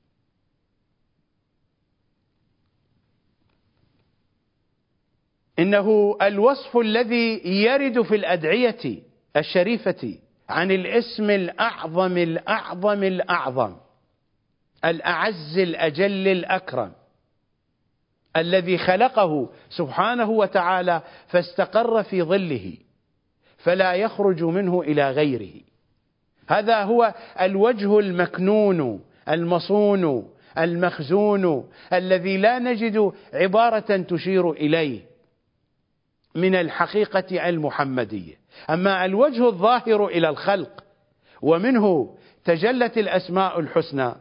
إنه الوصف الذي يرد في الأدعية الشريفة عن الاسم الأعظم الأعظم الأعظم الأعز الأجل الأكرم الذي خلقه سبحانه وتعالى فاستقر في ظله فلا يخرج منه إلى غيره. هذا هو الوجه المكنون المصون المخزون الذي لا نجد عبارة تشير إليه من الحقيقة المحمدية. أما الوجه الظاهر إلى الخلق ومنه تجلت الأسماء الحسنى،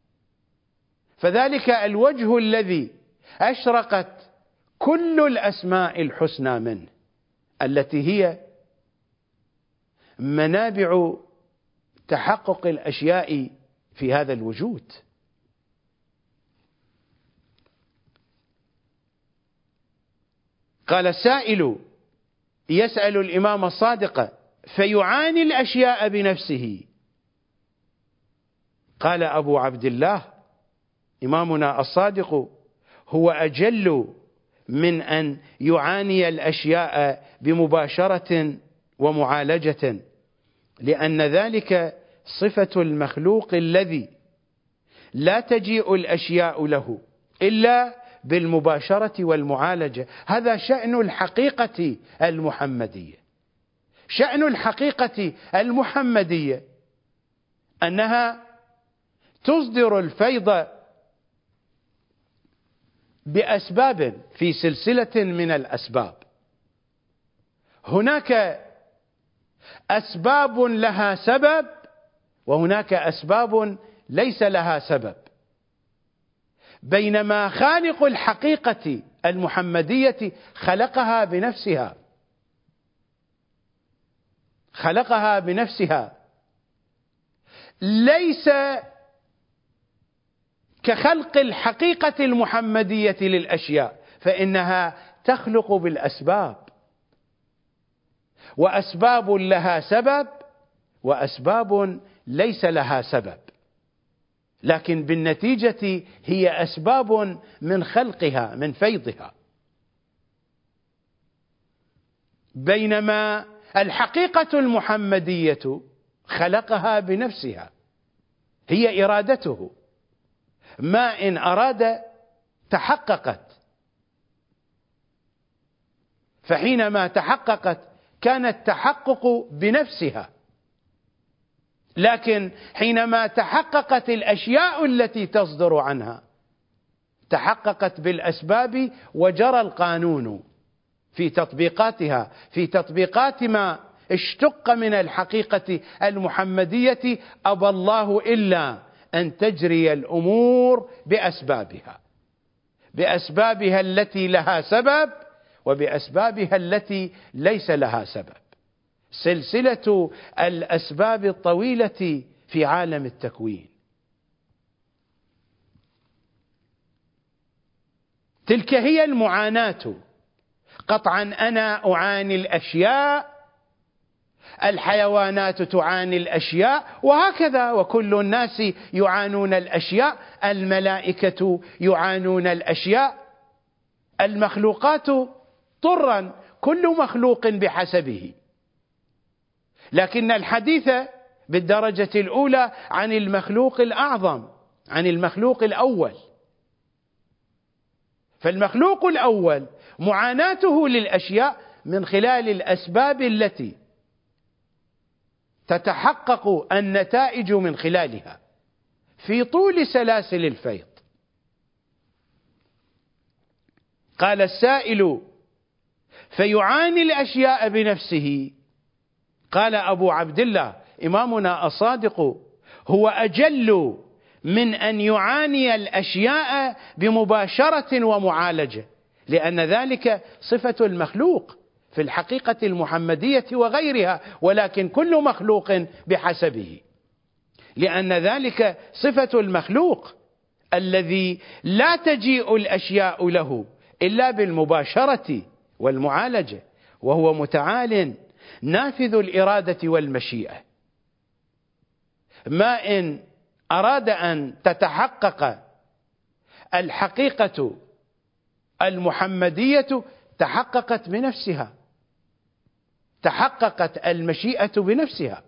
فذلك الوجه الذي أشرقت كل الأسماء الحسنى منه، التي هي منابع تحقق الأشياء في هذا الوجود. قال السائل يسأل الإمام الصادق فيعاني الأشياء بنفسه. قال أبو عبد الله إمامنا الصادق هو أجل من أن يعاني الأشياء بمباشرة ومعالجة، لأن ذلك صفة المخلوق الذي لا تجيء الأشياء له إلا بالمباشرة والمعالجة. هذا شأن الحقيقة المحمدية. شأن الحقيقة المحمدية أنها تصدر الفيض بأسباب في سلسلة من الأسباب. هناك أسباب لها سبب وهناك أسباب ليس لها سبب، بينما خالق الحقيقة المحمدية خلقها بنفسها خلقها بنفسها ليس كخلق الحقيقة المحمدية للأشياء، فإنها تخلق بالأسباب، وأسباب لها سبب وأسباب ليس لها سبب، لكن بالنتيجة هي أسباب من خلقها من فيضها. بينما الحقيقة المحمدية خلقها بنفسها، هي إرادته، ما إن أراد تحققت، فحينما تحققت كان التحقق بنفسها، لكن حينما تحققت الأشياء التي تصدر عنها تحققت بالأسباب، وجرى القانون في تطبيقاتها في تطبيقات ما اشتق من الحقيقة المحمدية. أبى الله إلا أن تجري الأمور بأسبابها، بأسبابها التي لها سبب وبأسبابها التي ليس لها سبب. سلسلة الأسباب الطويلة في عالم التكوين. تلك هي المعاناة. قطعا أنا أعاني الأشياء، الحيوانات تعاني الأشياء، وهكذا، وكل الناس يعانون الأشياء، الملائكة يعانون الأشياء، المخلوقات طرا كل مخلوق بحسبه. لكن الحديث بالدرجة الأولى عن المخلوق الأعظم، عن المخلوق الأول. فالمخلوق الأول معاناته للأشياء من خلال الأسباب التي تتحقق النتائج من خلالها في طول سلاسل الفيض. قال السائل فيعاني الأشياء بنفسه. قال أبو عبد الله إمامنا الصادق هو أجل من أن يعاني الأشياء بمباشرة ومعالجة، لأن ذلك صفة المخلوق في الحقيقة المحمدية وغيرها، ولكن كل مخلوق بحسبه، لأن ذلك صفة المخلوق الذي لا تجيء الأشياء له إلا بالمباشرة والمعالجة، وهو متعال نافذ الإرادة والمشيئة. ما إن أراد أن تتحقق الحقيقة المحمدية تحققت بنفسها، تحققت المشيئة بنفسها،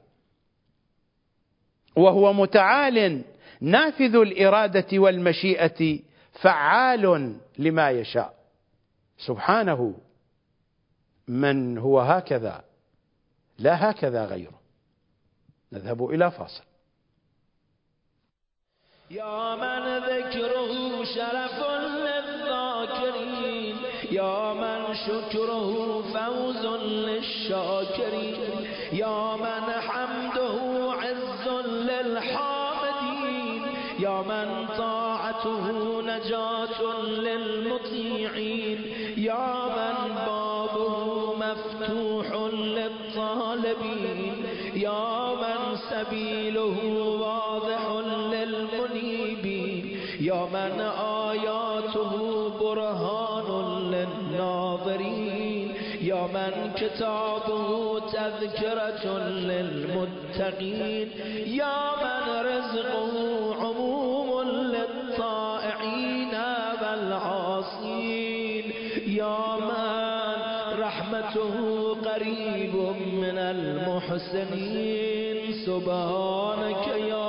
وهو متعال نافذ الإرادة والمشيئة فعال لما يشاء. سبحانه من هو هكذا لا هكذا غيره. نذهب إلى فاصل. يا من ذكره شرف للذاكرين، يا من شكره فوز للشاكرين، يا من حمده عز للحامدين، يا من طاعته نجاة للمطيعين، يا من بابه مفتوح للطالبين، يا من سبيله واضح للمنيبين، يا من آياته برهان للناظرين، يا من كتابه تذكرة للمتقين، يا من رزقه عموم للطائعين والعاصين، يا من رحمته قريب من المحسنين. سبحانك يا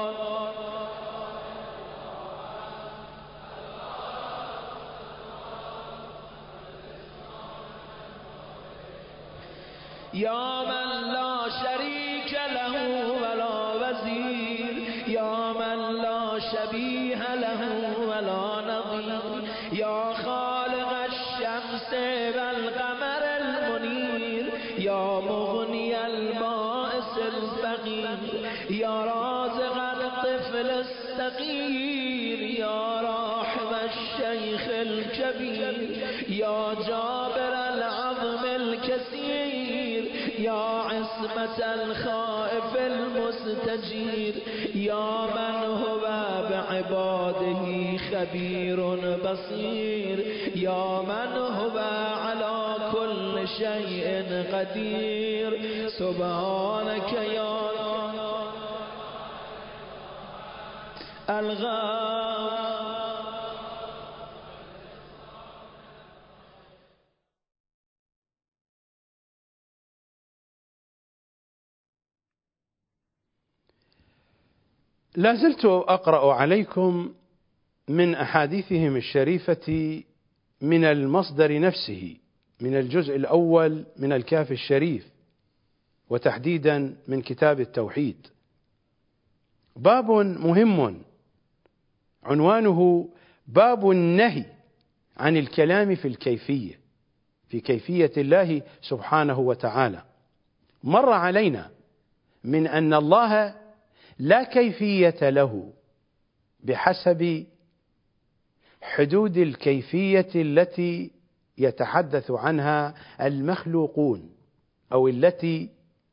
يا من لا شريك له ولا وزير، يا من لا شبيه له ولا نظير، يا خالق الشمس والقمر المنير، يا مغني البائس الفقير، يا رازق الطفل الصغير، يا راحم الشيخ الكبير، يا جابر العظم الكثير، يا عصمة الخائف المستجير، يا من هو بعباده خبير بصير، يا من هو على كل شيء قدير. سبحانك يا الغفور. لا زلت أقرأ عليكم من أحاديثهم الشريفة من المصدر نفسه، من الجزء الأول من الكافي الشريف، وتحديدا من كتاب التوحيد. باب مهم عنوانه باب النهي عن الكلام في الكيفية، في كيفية الله سبحانه وتعالى. مر علينا من أن الله لا كيفية له بحسب حدود الكيفية التي يتحدث عنها المخلوقون، أو التي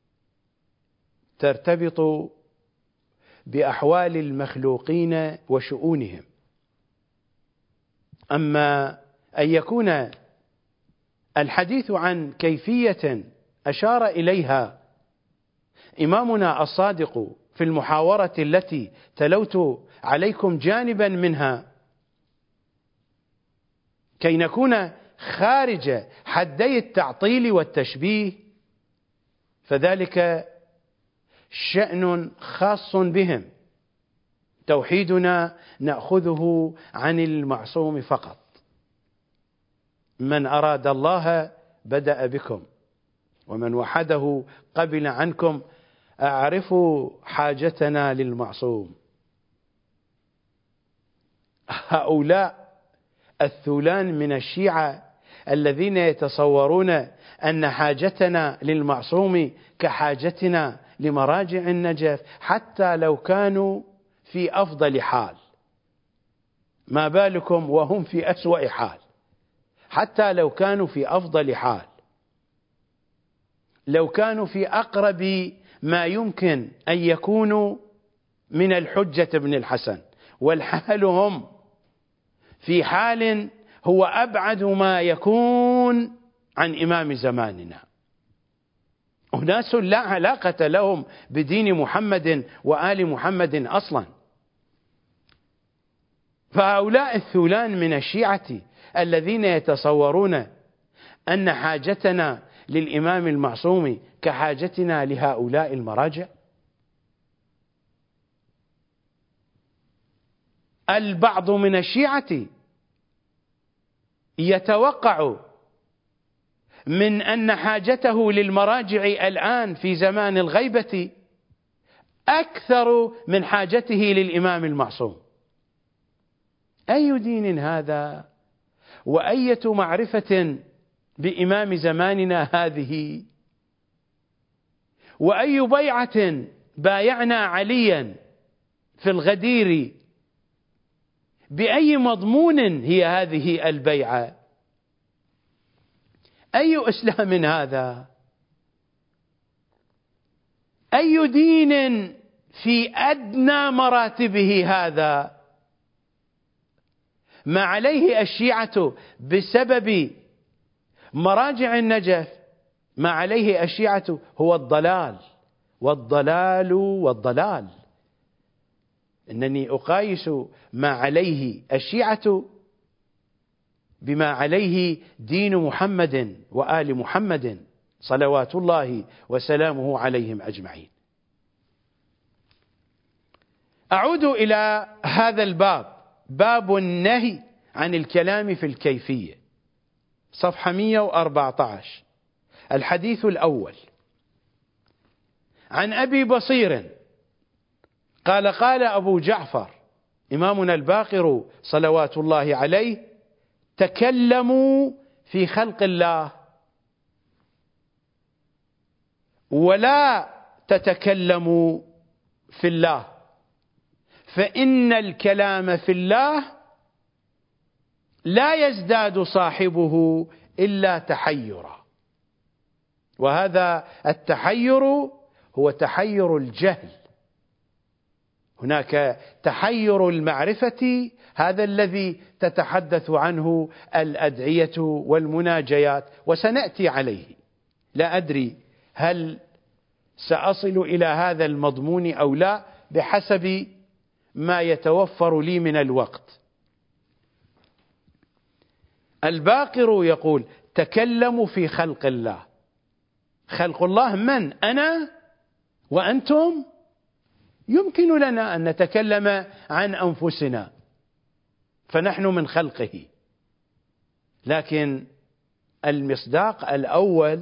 ترتبط بأحوال المخلوقين وشؤونهم. أما أن يكون الحديث عن كيفية أشار إليها إمامنا الصادق في المحاورة التي تلوت عليكم جانبا منها كي نكون خارج حدي التعطيل والتشبيه، فذلك شأن خاص بهم. توحيدنا نأخذه عن المعصوم فقط. من أراد الله بدأ بكم، ومن وحده قبل عنكم. أعرفوا حاجتنا للمعصوم. هؤلاء الثولان من الشيعة الذين يتصورون أن حاجتنا للمعصوم كحاجتنا لمراجع النجف، حتى لو كانوا في أفضل حال، ما بالكم وهم في أسوأ حال. حتى لو كانوا في أفضل حال، لو كانوا في أقرب ما يمكن أن يكونوا من الحجة بن الحسن، والحال هم في حال هو أبعد ما يكون عن إمام زماننا. أناس لا علاقة لهم بدين محمد وآل محمد أصلا. فهؤلاء الثولان من الشيعة الذين يتصورون أن حاجتنا للإمام المعصوم كحاجتنا لهؤلاء المراجع. البعض من الشيعة يتوقع من أن حاجته للمراجع الآن في زمان الغيبة أكثر من حاجته للإمام المعصوم. أي دين هذا؟ وأية معرفة بإمام زماننا هذه؟ وأي بيعة بايعنا عليا في الغدير؟ بأي مضمون هي هذه البيعة؟ أي إسلام هذا؟ أي دين في أدنى مراتبه هذا؟ ما عليه الشيعة بسبب مراجع النجف، ما عليه الشيعة هو الضلال والضلال والضلال. إنني أقايس ما عليه الشيعة بما عليه دين محمد وآل محمد صلوات الله وسلامه عليهم أجمعين. أعود إلى هذا الباب، باب النهي عن الكلام في الكيفية، صفحة مئة وأربعة عشر، الحديث الأول: عن أبي بصير قال: قال أبو جعفر إمامنا الباقر صلوات الله عليه: تكلموا في خلق الله ولا تتكلموا في الله، فإن الكلام في الله لا يزداد صاحبه إلا تحيرا. وهذا التحير هو تحير الجهل. هناك تحير المعرفة، هذا الذي تتحدث عنه الأدعية والمناجيات، وسنأتي عليه. لا أدري هل سأصل إلى هذا المضمون أو لا بحسب ما يتوفر لي من الوقت. الباقر يقول: تكلموا في خلق الله. خلق الله من؟ أنا وأنتم؟ يمكن لنا أن نتكلم عن أنفسنا فنحن من خلقه، لكن المصداق الأول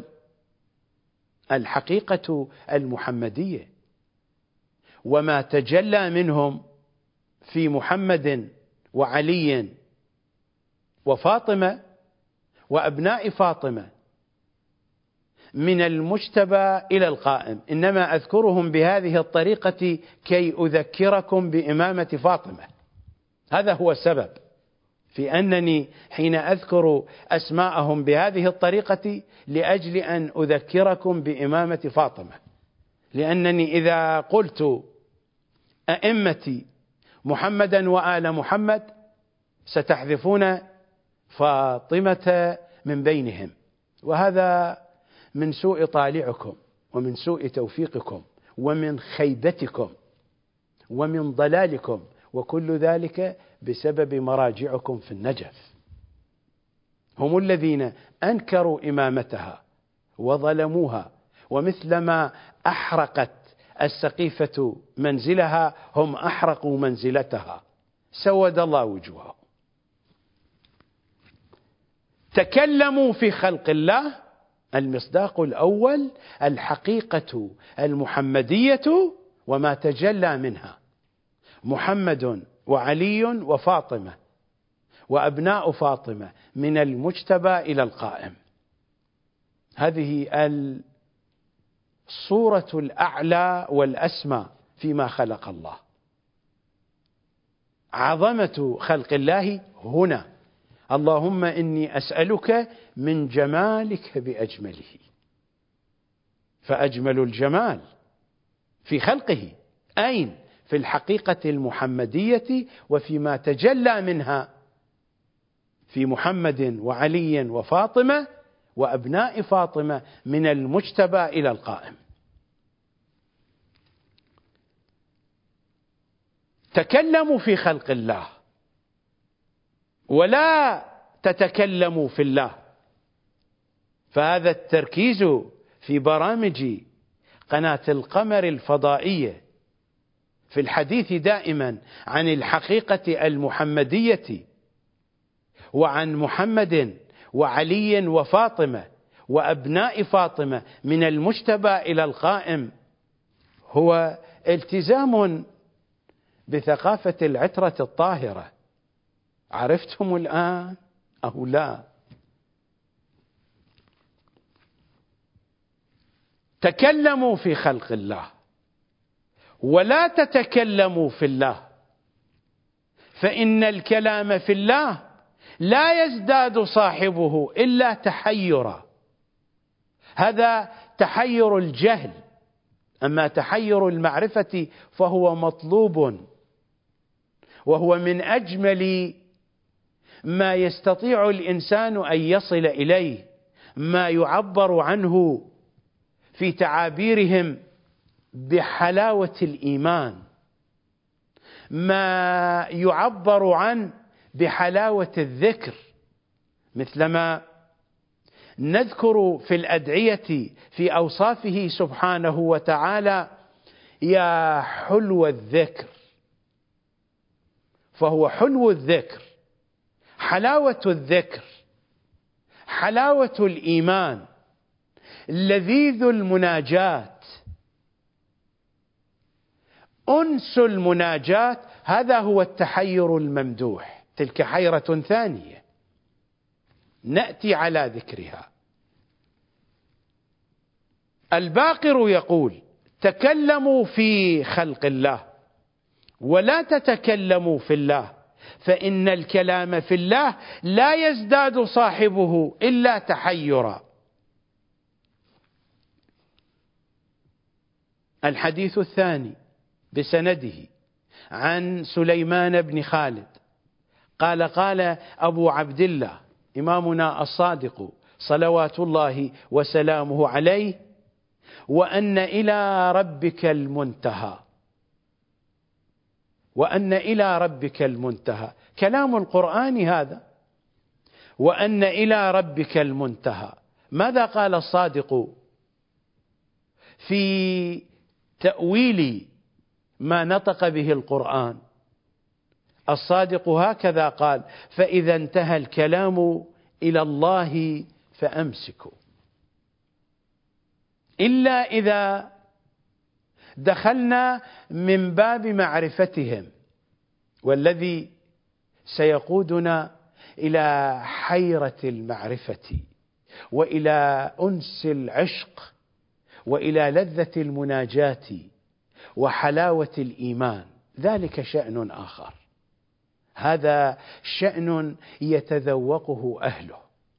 الحقيقة المحمدية، وما تجلى منهم في محمد وعلي وفاطمة وأبناء فاطمة من المجتبى إلى القائم. إنما أذكرهم بهذه الطريقة كي أذكركم بإمامة فاطمة. هذا هو السبب في أنني حين أذكر أسماءهم بهذه الطريقة لأجل أن أذكركم بإمامة فاطمة، لأنني إذا قلت أئمتي محمدا وآل محمد ستحذفون فاطمة من بينهم، وهذا من سوء طالعكم ومن سوء توفيقكم ومن خيبتكم ومن ضلالكم، وكل ذلك بسبب مراجعكم في النجف. هم الذين أنكروا إمامتها وظلموها، ومثلما أحرقت السقيفة منزلها هم أحرقوا منزلتها، سود الله وجوههم. تكلموا في خلق الله، المصداق الأول الحقيقة المحمدية وما تجلى منها، محمد وعلي وفاطمة وأبناء فاطمة من المجتبى إلى القائم. هذه الصورة الأعلى والأسمى فيما خلق الله. عظمة خلق الله هنا: اللهم إني أسألك من جمالك بأجمله، فأجمل الجمال في خلقه أين؟ في الحقيقة المحمدية وفيما تجلى منها في محمد وعلي وفاطمة وأبناء فاطمة من المجتبى إلى القائم. تكلموا في خلق الله ولا تتكلموا في الله، فهذا التركيز في برامج قناة القمر الفضائية في الحديث دائما عن الحقيقة المحمدية وعن محمد وعلي وفاطمة وأبناء فاطمة من المجتبى إلى القائم هو التزام بثقافة العترة الطاهرة. عرفتم الآن أو لا؟ تكلموا في خلق الله ولا تتكلموا في الله، فإن الكلام في الله لا يزداد صاحبه إلا تحيرا. هذا تحير الجهل، أما تحير المعرفة فهو مطلوب، وهو من أجمل ما يستطيع الإنسان أن يصل إليه، ما يعبر عنه في تعابيرهم بحلاوة الإيمان، ما يعبر عنه بحلاوة الذكر، مثلما نذكر في الأدعية في أوصافه سبحانه وتعالى: يا حلو الذكر، فهو حلو الذكر، حلاوة الذكر، حلاوة الإيمان، لذيذ المناجاة، أنس المناجاة. هذا هو التحير الممدوح. تلك حيرة ثانية نأتي على ذكرها. الباقر يقول: تكلموا في خلق الله ولا تتكلموا في الله، فإن الكلام في الله لا يزداد صاحبه إلا تحيرا. الحديث الثاني بسنده عن سليمان بن خالد قال: قال أبو عبد الله إمامنا الصادق صلوات الله وسلامه عليه: وأن إلى ربك المنتهى. وأن إلى ربك المنتهى، كلام القرآن هذا. وأن إلى ربك المنتهى. ماذا قال الصادق في تأويل ما نطق به القرآن؟ الصادق هكذا قال: فإذا انتهى الكلام إلى الله فأمسكوا، إلا إذا دخلنا من باب معرفتهم، والذي سيقودنا إلى حيرة المعرفة وإلى أنس العشق وإلى لذة المناجاة وحلاوة الإيمان. ذلك شأن آخر، هذا شأن يتذوقه أهله.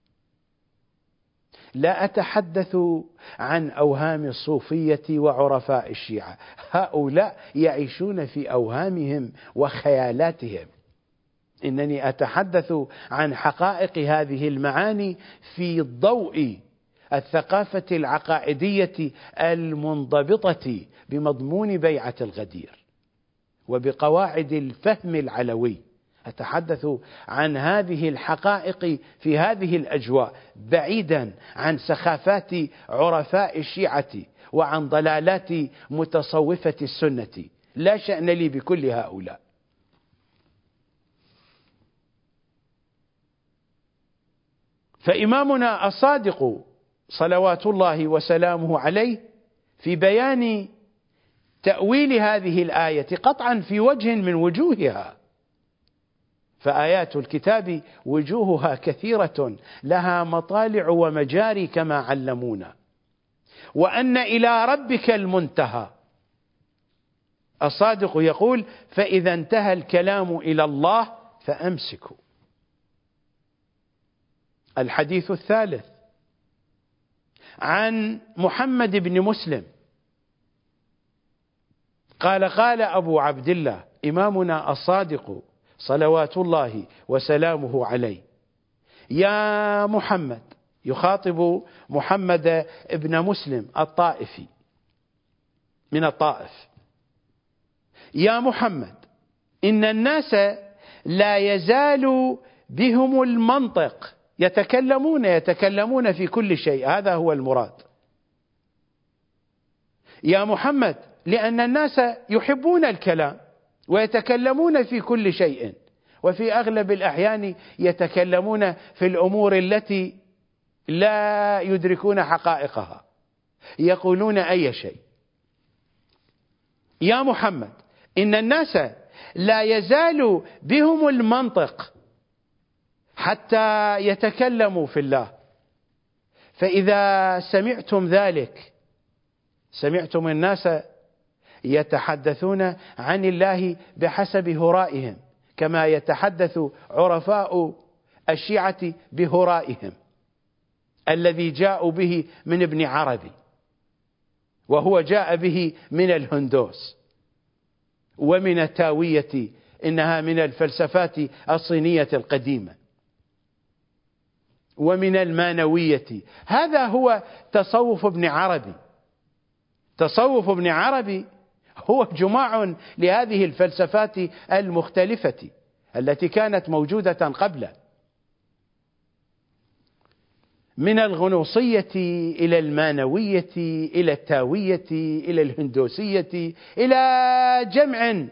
لا أتحدث عن أوهام الصوفية وعرفاء الشيعة، هؤلاء يعيشون في أوهامهم وخيالاتهم. إنني أتحدث عن حقائق هذه المعاني في ضوء الثقافة العقائدية المنضبطة بمضمون بيعة الغدير وبقواعد الفهم العلوي. أتحدث عن هذه الحقائق في هذه الأجواء، بعيدا عن سخافات عرفاء الشيعة وعن ضلالات متصوفة السنة. لا شأن لي بكل هؤلاء. فإمامنا الصادق صلوات الله وسلامه عليه في بيان تأويل هذه الآية قطعا في وجه من وجوهها، فآيات الكتاب وجوهها كثيرة لها مطالع ومجاري كما علمونا. وأن إلى ربك المنتهى، الصادق يقول: فإذا انتهى الكلام إلى الله فأمسكوا. الحديث الثالث عن محمد بن مسلم قال: قال أبو عبد الله إمامنا الصادق صلوات الله وسلامه عليه: يا محمد، يخاطب محمد بن مسلم الطائفي من الطائف: يا محمد، إن الناس لا يزال بهم المنطق، يتكلمون يتكلمون في كل شيء، هذا هو المراد. يا محمد، لأن الناس يحبون الكلام ويتكلمون في كل شيء، وفي أغلب الأحيان يتكلمون في الأمور التي لا يدركون حقائقها، يقولون أي شيء. يا محمد إن الناس لا يزال بهم المنطق حتى يتكلموا في الله، فإذا سمعتم ذلك، سمعتم الناس يتحدثون عن الله بحسب هرائهم كما يتحدث عرفاء الشيعة بهرائهم الذي جاءوا به من ابن عربي، وهو جاء به من الهندوس ومن التاوية، إنها من الفلسفات الصينية القديمة، ومن المانوية. هذا هو تصوف ابن عربي. تصوف ابن عربي هو جماع لهذه الفلسفات المختلفة التي كانت موجودة قبله، من الغنوصية إلى المانوية إلى التاوية إلى الهندوسية إلى جمع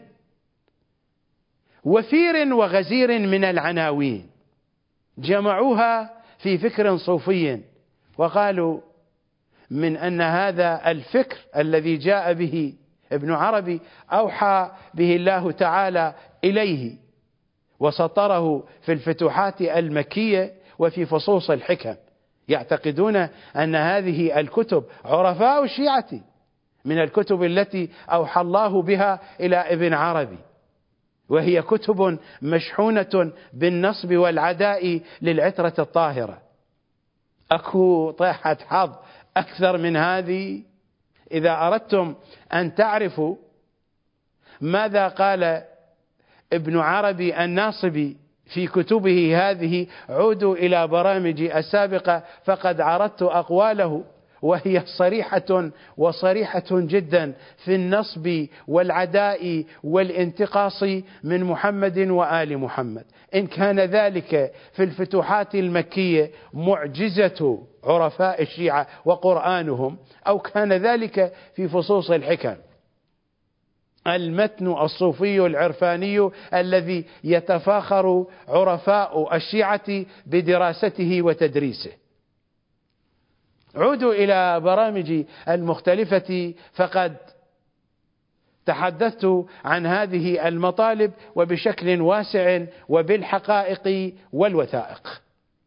وفير وغزير من العناوين، جمعوها في فكر صوفي، وقالوا من أن هذا الفكر الذي جاء به ابن عربي أوحى به الله تعالى إليه وسطره في الفتوحات المكية وفي فصوص الحكم. يعتقدون أن هذه الكتب عرفاء الشيعة من الكتب التي أوحى الله بها إلى ابن عربي، وهي كتب مشحونة بالنصب والعداء للعترة الطاهرة. أكو طيحة حظ أكثر من هذه؟ إذا أردتم أن تعرفوا ماذا قال ابن عربي الناصبي في كتبه هذه، عودوا إلى برامجي السابقة فقد عرضت أقواله، وهي صريحة وصريحة جدا في النصب والعداء والانتقاص من محمد وآل محمد. إن كان ذلك في الفتوحات المكية معجزة عرفاء الشيعة وقرآنهم، أو كان ذلك في فصوص الحكم، المتن الصوفي العرفاني الذي يتفاخر عرفاء الشيعة بدراسته وتدريسه. عودوا إلى برامجي المختلفة فقد تحدثت عن هذه المطالب وبشكل واسع وبالحقائق والوثائق.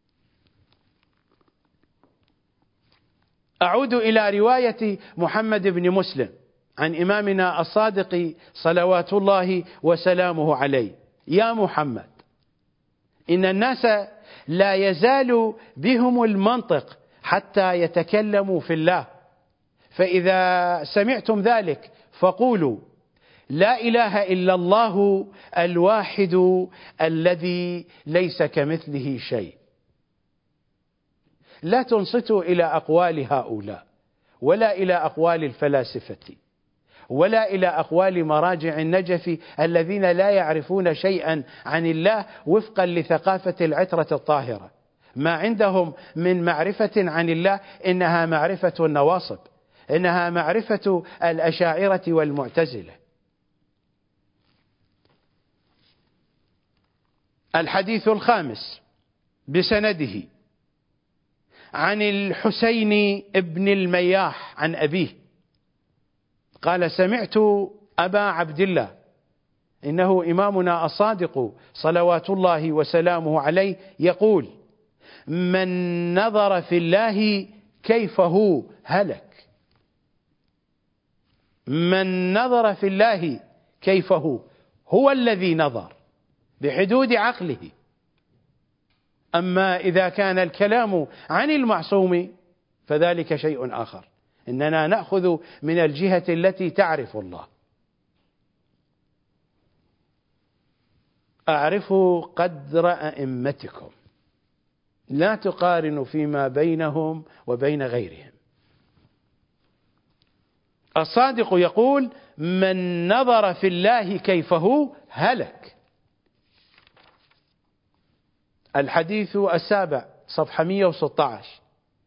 أعود إلى رواية محمد بن مسلم عن إمامنا الصادق صلوات الله وسلامه عليه: يا محمد إن الناس لا يزال بهم المنطق حتى يتكلموا في الله، فإذا سمعتم ذلك فقولوا لا إله إلا الله الواحد الذي ليس كمثله شيء. لا تنصتوا إلى أقوال هؤلاء، ولا إلى أقوال الفلاسفة، ولا إلى أقوال مراجع النجف الذين لا يعرفون شيئا عن الله وفقا لثقافة العترة الطاهرة. ما عندهم من معرفة عن الله إنها معرفة النواصب، إنها معرفة الأشاعرة والمعتزلة. الحديث الخامس بسنده عن الحسين بن المياح عن أبيه قال: سمعت أبا عبد الله، إنه إمامنا الصادق صلوات الله وسلامه عليه، يقول: من نظر في الله كيف هو هلك. من نظر في الله كيف هو هو الذي نظر بحدود عقله. أما إذا كان الكلام عن المعصوم فذلك شيء آخر، إننا نأخذ من الجهة التي تعرف الله. أعرفوا قدر أئمتكم، لا تقارنوا فيما بينهم وبين غيرهم. الصادق يقول: من نظر في الله كيف هو هلك. الحديث السابع صفحة مئة وستة عشر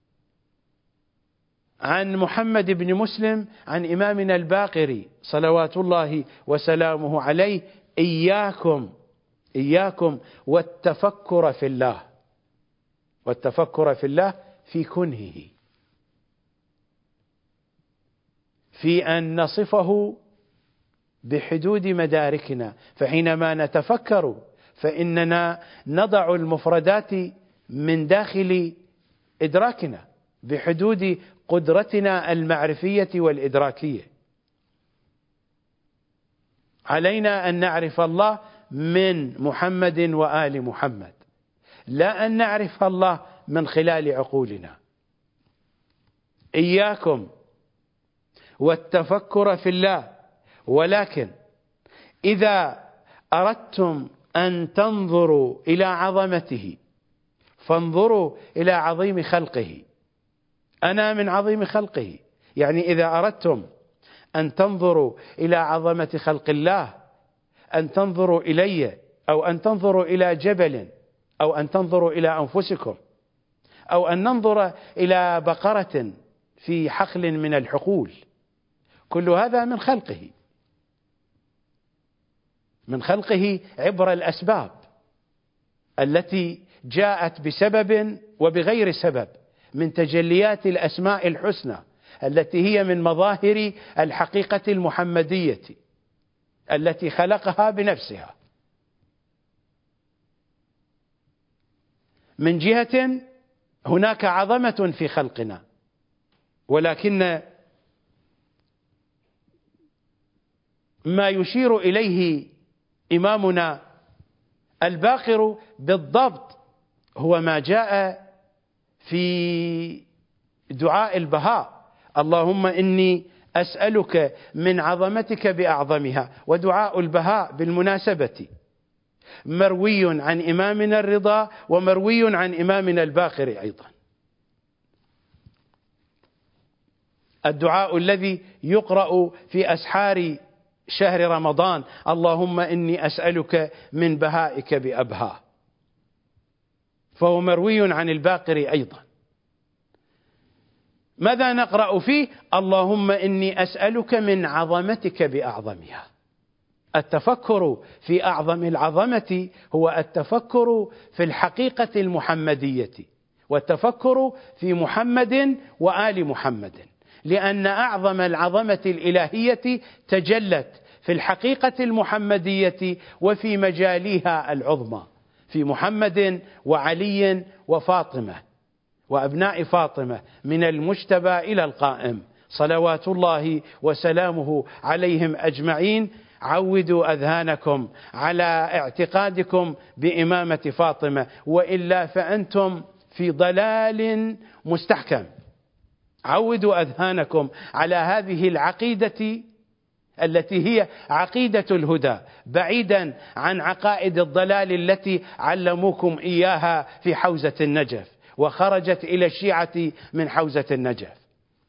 عن محمد بن مسلم عن إمامنا الباقري صلوات الله وسلامه عليه: إياكم إياكم والتفكر في الله، والتفكر في الله في كنهه، في أن نصفه بحدود مداركنا، فحينما نتفكر فإننا نضع المفردات من داخل إدراكنا بحدود قدرتنا المعرفية والإدراكية. علينا أن نعرف الله من محمد وآل محمد، لا أن نعرف الله من خلال عقولنا. إياكم والتفكر في الله، ولكن إذا أردتم أن تنظروا إلى عظمته فانظروا إلى عظيم خلقه. أنا من عظيم خلقه، يعني إذا أردتم أن تنظروا إلى عظمة خلق الله، أن تنظروا إلي أو أن تنظروا إلى جبل أو أن تنظروا إلى أنفسكم أو أن ننظر إلى بقرة في حقل من الحقول، كل هذا من خلقه، من خلقه عبر الأسباب التي جاءت بسبب وبغير سبب من تجليات الأسماء الحسنى التي هي من مظاهر الحقيقة المحمدية التي خلقها بنفسها. من جهة هناك عظمة في خلقنا، ولكن ما يشير إليه إمامنا الباقر بالضبط هو ما جاء في دعاء البهاء: اللهم إني أسألك من عظمتك بأعظمها. ودعاء البهاء بالمناسبة مروي عن إمامنا الرضا ومروي عن إمامنا الباقر أيضا. الدعاء الذي يقرأ في أسحار شهر رمضان: اللهم إني أسألك من بهائك بأبها، فهو مروي عن الباقر أيضا. ماذا نقرأ فيه؟ اللهم إني أسألك من عظمتك بأعظمها. التفكر في أعظم العظمة هو التفكر في الحقيقة المحمدية، والتفكر في محمد وآل محمد، لأن أعظم العظمة الإلهية تجلت في الحقيقة المحمدية وفي مجاليها العظمى، في محمد وعلي وفاطمة وأبناء فاطمة من المجتبى إلى القائم صلوات الله وسلامه عليهم أجمعين. عودوا أذهانكم على اعتقادكم بإمامة فاطمة، وإلا فأنتم في ضلال مستحكم. عودوا أذهانكم على هذه العقيدة التي هي عقيدة الهدى، بعيدا عن عقائد الضلال التي علموكم إياها في حوزة النجف وخرجت إلى الشيعة من حوزة النجف.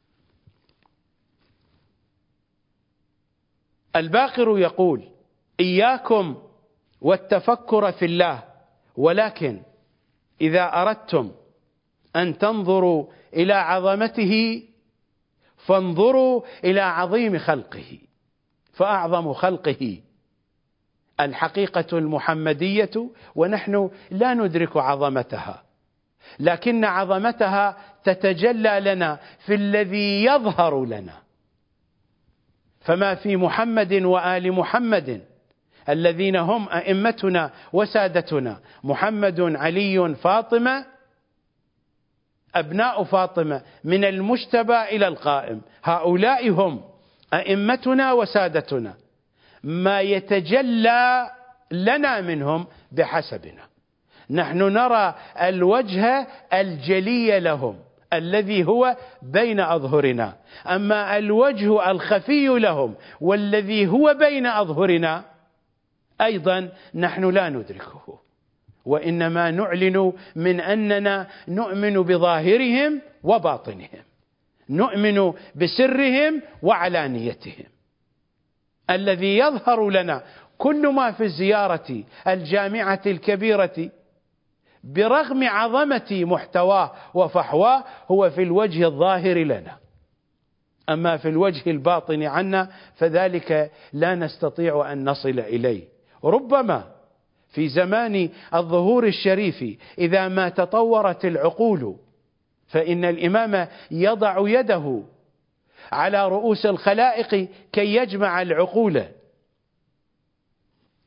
الباقر يقول: إياكم والتفكر في الله، ولكن إذا أردتم أن تنظروا إلى عظمته فانظروا إلى عظيم خلقه، فأعظم خلقه الحقيقة المحمدية، ونحن لا ندرك عظمتها، لكن عظمتها تتجلى لنا في الذي يظهر لنا. فما في محمد وآل محمد الذين هم أئمتنا وسادتنا، محمد علي فاطمة أبناء فاطمة من المجتبى إلى القائم، هؤلاء هم أئمتنا وسادتنا، ما يتجلى لنا منهم بحسبنا. نحن نرى الوجه الجلي لهم الذي هو بين أظهرنا، أما الوجه الخفي لهم والذي هو بين أظهرنا أيضا نحن لا ندركه، وإنما نعلن من أننا نؤمن بظاهرهم وباطنهم، نؤمن بسرهم وعلانيتهم. الذي يظهر لنا كل ما في الزيارة الجامعة الكبيرة برغم عظمة محتواه وفحواه هو في الوجه الظاهر لنا، أما في الوجه الباطن عنا فذلك لا نستطيع أن نصل إليه. ربما في زمان الظهور الشريف إذا ما تطورت العقول فإن الإمام يضع يده على رؤوس الخلائق كي يجمع العقول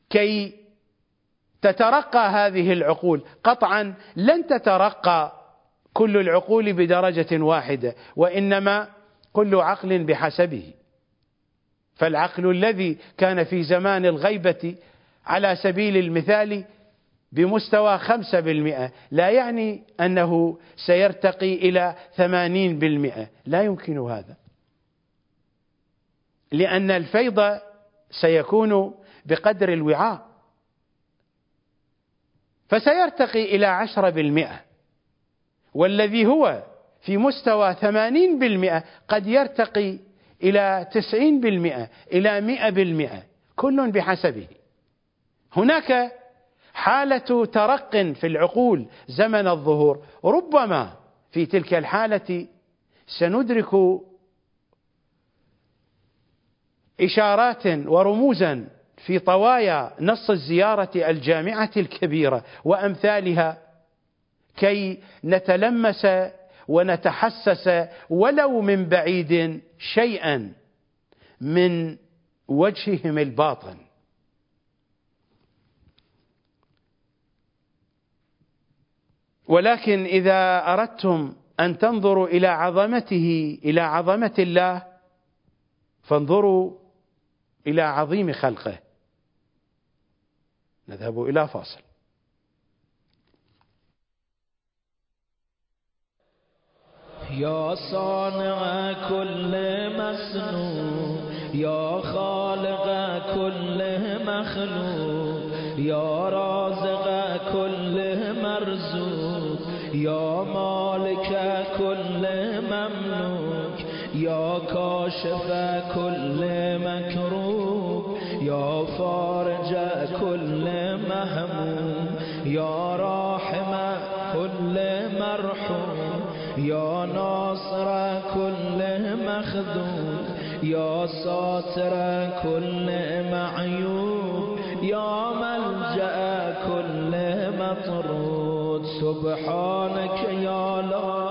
كي تترقى هذه العقول. قطعا لن تترقى كل العقول بدرجة واحدة، وإنما كل عقل بحسبه. فالعقل الذي كان في زمان الغيبة على سبيل المثال بمستوى خمسة بالمئة لا يعني أنه سيرتقي إلى ثمانين بالمئة، لا يمكن هذا، لأن الفيض سيكون بقدر الوعاء، فسيرتقي إلى عشرة بالمئة، والذي هو في مستوى ثمانين بالمئة قد يرتقي إلى تسعين بالمئة، إلى مئة بالمئة، كل بحسبه. هناك حالة ترق في العقول زمن الظهور، ربما في تلك الحالة سندرك إشارات ورموزا في طوايا نص الزيارة الجامعة الكبيرة وأمثالها، كي نتلمس ونتحسس ولو من بعيد شيئا من وجههم الباطن. ولكن إذا أردتم أن تنظروا إلى عظمته، إلى عظمة الله، فانظروا إلى عظيم خلقه. نذهب إلى فاصل. يا صانع كل مصنوع، يا خالق كل مخلوق، يا رازق كل مرزوق، يا مالك كل مملوك، يا كاشف كل مكروب، يا فارج كل مهموم، يا راحم كل مرحوم، يا ناصر كل مخذول، يا ساتر كل معيوب، يا ملجأ كل مطرود. سبحانك يا لا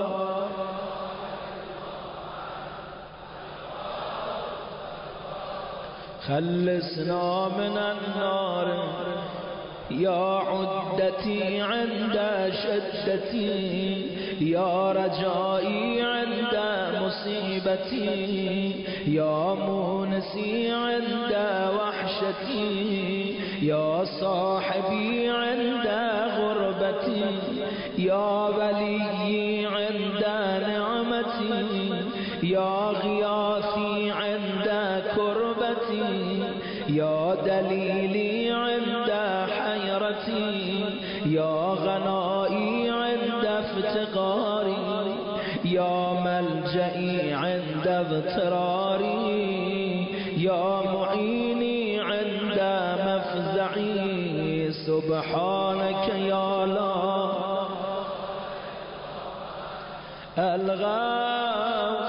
خلصنا من النار، يا عدتي عند شدتي، يا رجائي عند مصيبتي، يا مونسي عند وحشتي، يا صاحبي عند غربتي، يا وليي عند نعمتي، يا غياثي عند كربتي، يا دليلي عند حيرتي، يا غنائي عند افتقاري، يا ملجئي عند اضطراري، يا معيني عند مفزعي. سبحانك يا لا الغاو،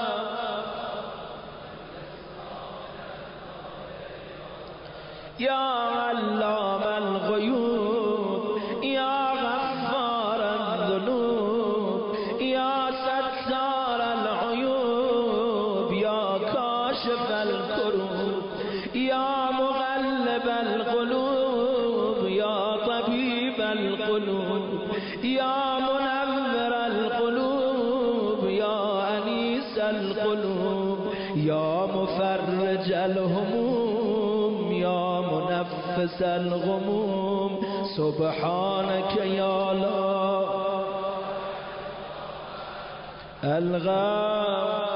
يا علام الغيوب، يا غفار الذنوب، يا ستار العيوب، يا كاشف الكروب، يا مغلب القلوب، يا طبيب القلوب، يا منور القلوب، يا أنيس القلوب، يا مفرج الهموم، يا منفس الغموم. سبحانك يا لا الغاو.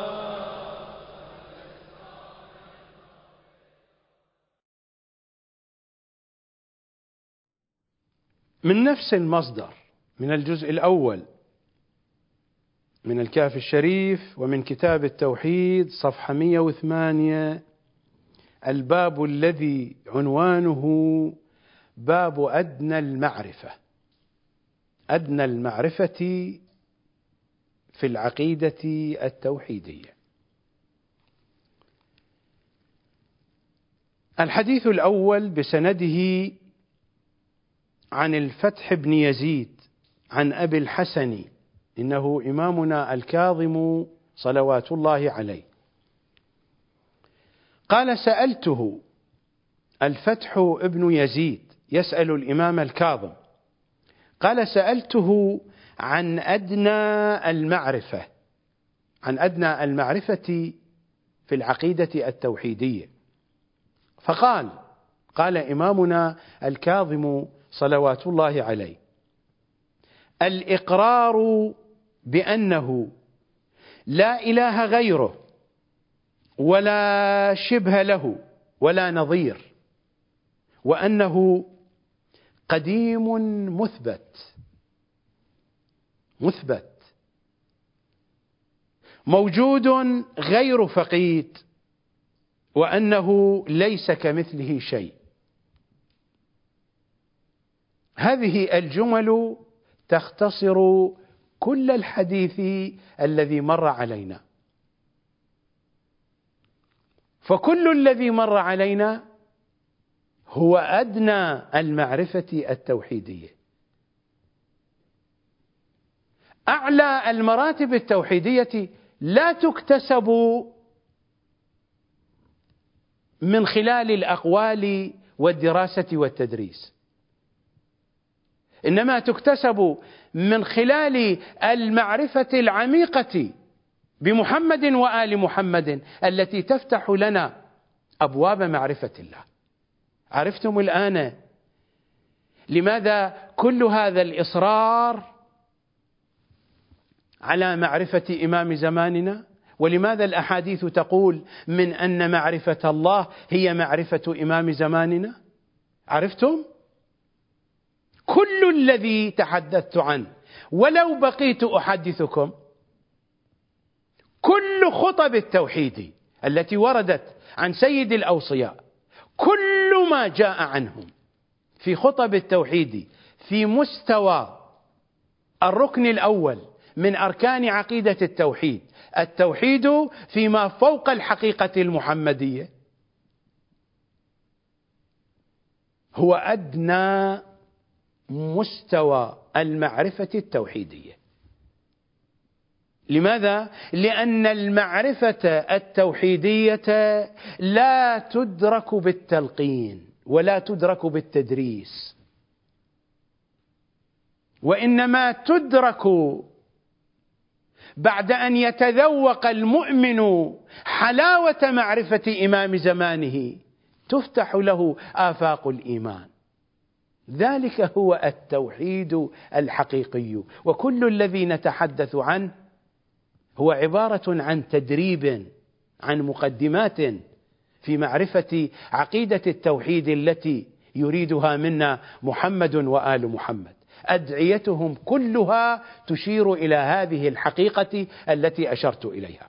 من نفس المصدر، من الجزء الأول من الكهف الشريف ومن كتاب التوحيد، صفحة مئة وثمانية، الباب الذي عنوانه باب أدنى المعرفة. أدنى المعرفة في العقيدة التوحيدية. الحديث الأول بسنده عن الفتح بن يزيد عن أبي الحسن، إنه إمامنا الكاظم صلوات الله عليه، قال: سألته الفتح ابن يزيد يسأل الإمام الكاظم، قال: سألته عن أدنى المعرفة، عن أدنى المعرفة في العقيدة التوحيدية، فقال: قال إمامنا الكاظم صلوات الله عليه: الإقرار بأنه لا إله غيره ولا شبه له ولا نظير، وأنه قديم مثبت مثبت موجود غير فقيد، وأنه ليس كمثله شيء. هذه الجمل تختصر كل الحديث الذي مر علينا، فكل الذي مر علينا هو أدنى المعرفة التوحيدية. أعلى المراتب التوحيدية لا تكتسب من خلال الأقوال والدراسة والتدريس، إنما تكتسب من خلال المعرفة العميقة بمحمد وآل محمد التي تفتح لنا أبواب معرفة الله. عرفتم الآن لماذا كل هذا الإصرار على معرفة إمام زماننا، ولماذا الأحاديث تقول من أن معرفة الله هي معرفة إمام زماننا؟ عرفتم؟ كل الذي تحدثت عنه ولو بقيت أحدثكم، كل خطب التوحيد التي وردت عن سيد الأوصياء، كل ما جاء عنهم في خطب التوحيد في مستوى الركن الأول من أركان عقيدة التوحيد، التوحيد فيما فوق الحقيقة المحمدية، هو أدنى مستوى المعرفة التوحيدية. لماذا؟ لأن المعرفة التوحيدية لا تدرك بالتلقين ولا تدرك بالتدريس، وإنما تدرك بعد أن يتذوق المؤمن حلاوة معرفة إمام زمانه، تفتح له آفاق الإيمان. ذلك هو التوحيد الحقيقي، وكل الذي نتحدث عنه هو عبارة عن تدريب، عن مقدمات في معرفة عقيدة التوحيد التي يريدها منا محمد وآل محمد. أدعيتهم كلها تشير إلى هذه الحقيقة التي أشرت إليها.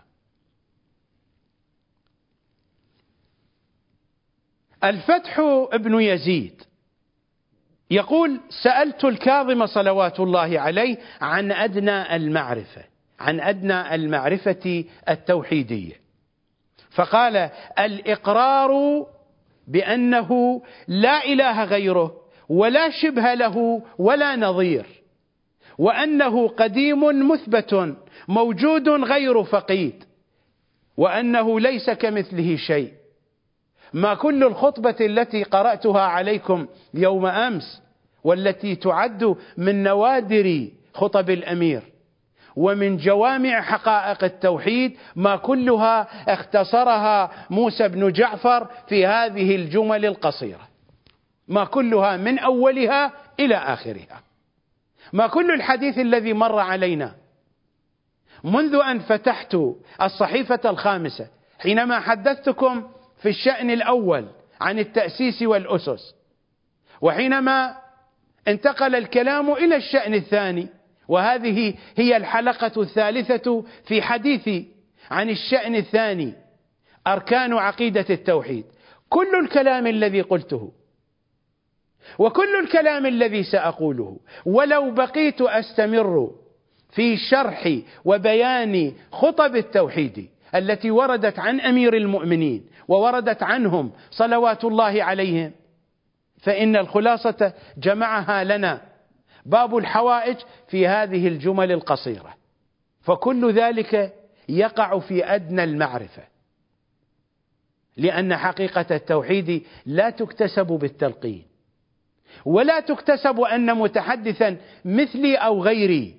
الفتح ابن يزيد يقول: سألت الكاظم صلوات الله عليه عن أدنى المعرفة، عن أدنى المعرفة التوحيدية، فقال: الإقرار بأنه لا إله غيره ولا شبه له ولا نظير، وأنه قديم مثبت موجود غير فقيد، وأنه ليس كمثله شيء. ما كل الخطبة التي قرأتها عليكم يوم أمس والتي تعد من نوادر خطب الأمير ومن جوامع حقائق التوحيد، ما كلها اختصرها موسى بن جعفر في هذه الجمل القصيرة، ما كلها من أولها إلى آخرها. ما كل الحديث الذي مر علينا منذ أن فتحت الصحيفة الخامسة حينما حدثتكم في الشأن الأول عن التأسيس والأسس، وحينما انتقل الكلام إلى الشأن الثاني، وهذه هي الحلقة الثالثة في حديثي عن الشأن الثاني أركان عقيدة التوحيد، كل الكلام الذي قلته وكل الكلام الذي سأقوله ولو بقيت أستمر في شرح وبيان خطب التوحيد التي وردت عن أمير المؤمنين ووردت عنهم صلوات الله عليهم، فإن الخلاصة جمعها لنا باب الحوائج في هذه الجمل القصيرة، فكل ذلك يقع في أدنى المعرفة. لأن حقيقة التوحيد لا تكتسب بالتلقين، ولا تكتسب أن متحدثا مثلي أو غيري،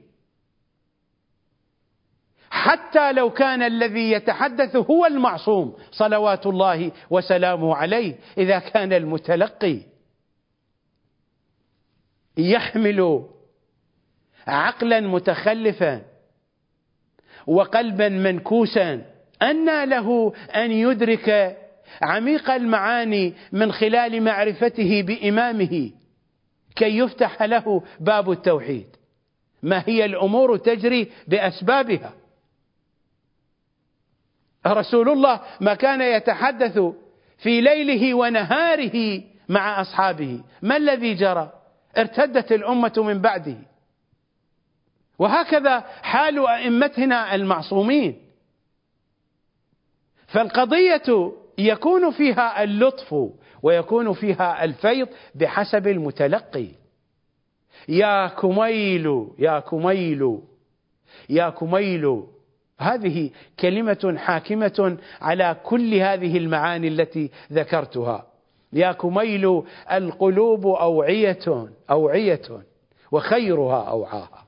حتى لو كان الذي يتحدث هو المعصوم صلوات الله وسلامه عليه، إذا كان المتلقي يحمل عقلا متخلفا وقلبا منكوسا، أنى له أن يدرك عميق المعاني من خلال معرفته بإمامه كي يفتح له باب التوحيد؟ ما هي الأمور تجري بأسبابها. رسول الله ما كان يتحدث في ليله ونهاره مع أصحابه، ما الذي جرى؟ ارتدت الأمة من بعده، وهكذا حال أئمتنا المعصومين. فالقضية يكون فيها اللطف ويكون فيها الفيض بحسب المتلقي. يا كميل يا كميل يا كميل، هذه كلمة حاكمة على كل هذه المعاني التي ذكرتها. يا كميل القلوب أوعية أوعية وخيرها أوعاها.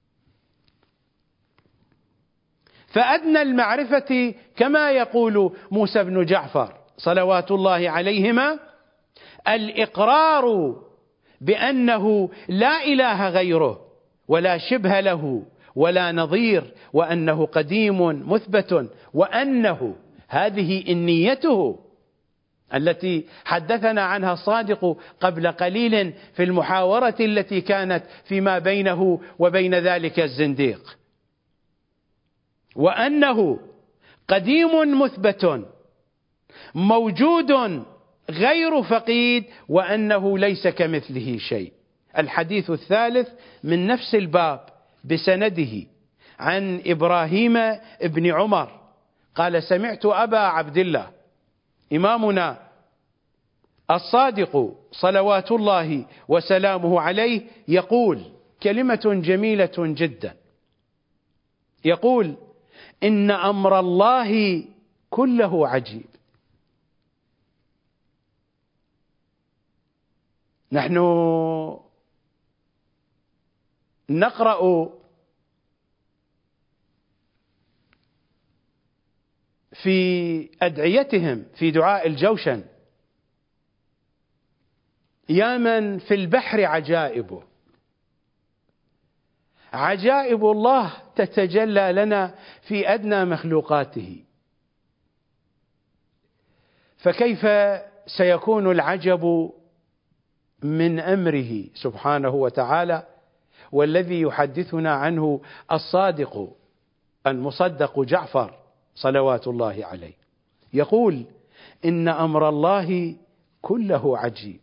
فأدنى المعرفة كما يقول موسى بن جعفر صلوات الله عليهما الإقرار بأنه لا إله غيره ولا شبه له ولا نظير، وأنه قديم مثبت، وأنه هذه النيته التي حدثنا عنها الصادق قبل قليل في المحاورة التي كانت فيما بينه وبين ذلك الزنديق، وأنه قديم مثبت موجود غير فقيد، وأنه ليس كمثله شيء. الحديث الثالث من نفس الباب بسنده عن إبراهيم ابن عمر قال: سمعت أبا عبد الله إمامنا الصادق صلوات الله وسلامه عليه يقول كلمة جميلة جدا، يقول: إن أمر الله كله عجيب. نحن نقرأ في أدعيتهم في دعاء الجوشن: يا من في البحر عجائبه، عجائب الله تتجلى لنا في أدنى مخلوقاته، فكيف سيكون العجب من أمره سبحانه وتعالى، والذي يحدثنا عنه الصادق المصدق جعفر صلوات الله عليه. يقول: إن أمر الله كله عجيب،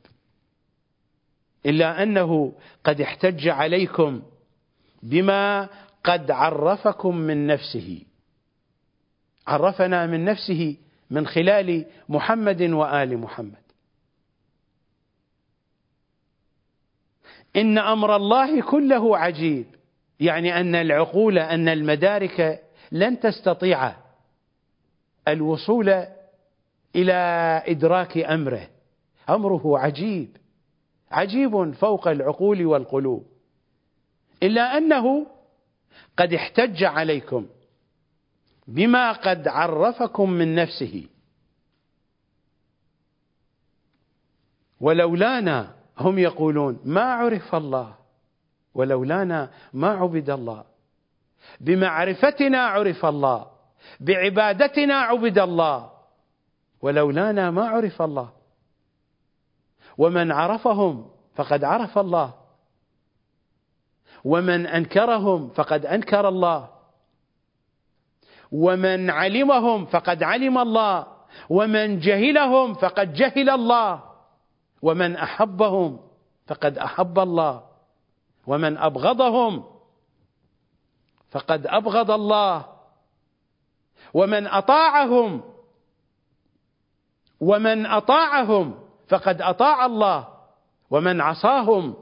إلا أنه قد احتج عليكم بما قد عرفكم من نفسه، عرفنا من نفسه من خلال محمد وآل محمد. إن أمر الله كله عجيب، يعني أن العقول أن المدارك لن تستطيع الوصول إلى إدراك أمره، أمره عجيب عجيب فوق العقول والقلوب، إلا أنه قد احتج عليكم بما قد عرفكم من نفسه، ولولانا هم يقولون ما عرف الله، ولولانا ما عبد الله، بمعرفتنا عرف الله، بعبادتنا عبد الله، ولولانا ما عرف الله. ومن عرفهم فقد عرف الله، ومن أنكرهم فقد أنكر الله، ومن علمهم فقد علم الله، ومن جهلهم فقد جهل الله، ومن أحبهم فقد أحب الله، ومن أبغضهم فقد أبغض الله، ومن أطاعهم ومن أطاعهم فقد أطاع الله، ومن عصاهم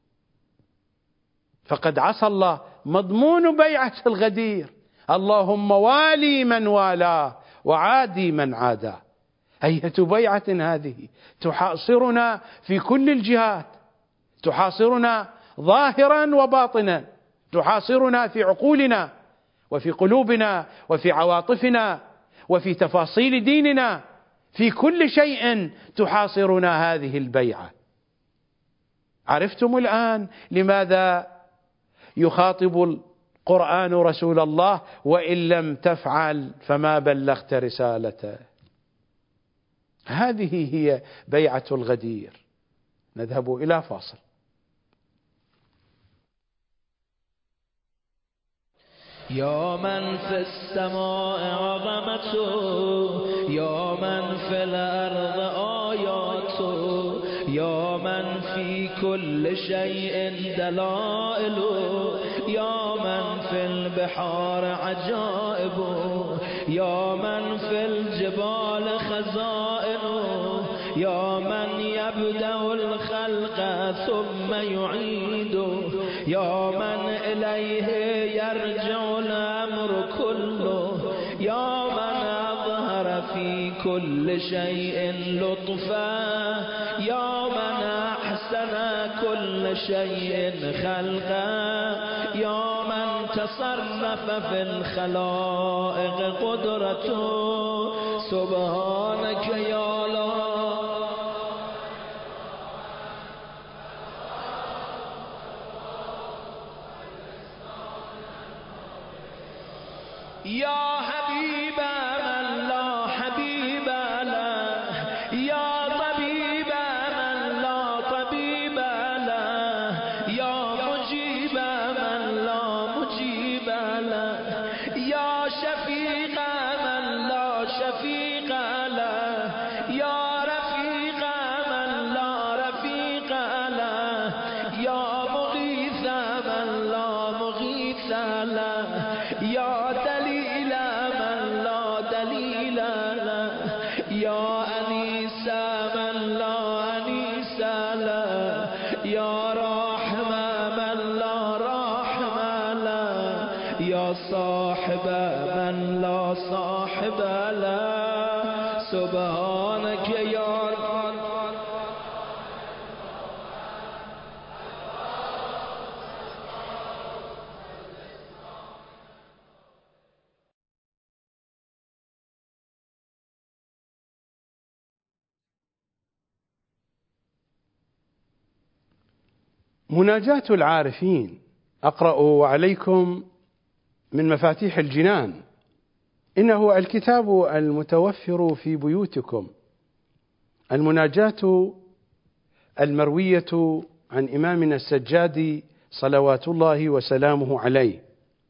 فقد عصى الله. مضمون بيعة الغدير: اللهم والي من والاه وعادي من عاداه. أية بيعة هذه تحاصرنا في كل الجهات، تحاصرنا ظاهرا وباطنا، تحاصرنا في عقولنا وفي قلوبنا وفي عواطفنا وفي تفاصيل ديننا، في كل شيء تحاصرنا هذه البيعة. عرفتم الآن لماذا يخاطب القرآن رسول الله: وإن لم تفعل فما بلغت رسالته. هذه هي بيعة الغدير. نذهب إلى فاصل. يا من في السماء عظمته، يا من في الأرض آياته، يا من في كل شيء دلائله، يا من في البحار عجائبه، يا من في الجبال خزائنه، يا من يبدأ الخلق ثم يعيده، يا من إليه يرجع الأمر كله، يا من أظهر في كل شيء لطفا، يا من أحسن كل شيء خلقا، يا من تصرف في الخلائق قدرته. سبحانك يا الله يا حبيب من لا حبيب له، يا طبيب من لا طبيب له، يا مجيب من لا مجيب له، يا شفيق من لا شفيق له، يا رفيق من لا رفيق له، يا مغيث من لا مغيث له، يا دليل من لا دليل له، يا أنيس من لا أنيس له، يا راحم من لا راحم له، يا صاحب من لا صاحب له. سبحانك يا مناجاة العارفين. أقرأ عليكم من مفاتيح الجنان. إنه الكتاب المتوفر في بيوتكم، المناجاة المروية عن إمامنا السجادي صلوات الله وسلامه عليه.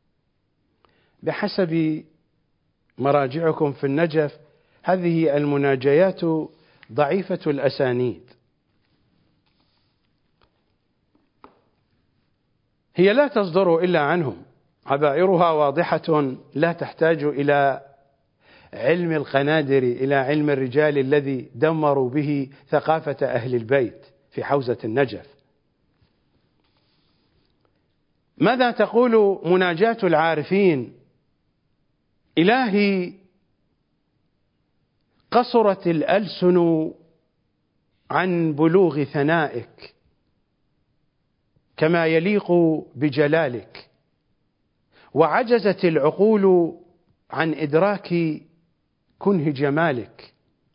بحسب مراجعكم في النجف هذه المناجيات ضعيفة الأسانيد، هي لا تصدر إلا عنهم، عبائرها واضحة لا تحتاج إلى علم القنادر، إلى علم الرجال الذي دمروا به ثقافة أهل البيت في حوزة النجف. ماذا تقول مناجاة العارفين؟ إلهي قصرت الألسن عن بلوغ ثنائك كما يليق بجلالك، وعجزت العقول عن إدراك كنه جمالك،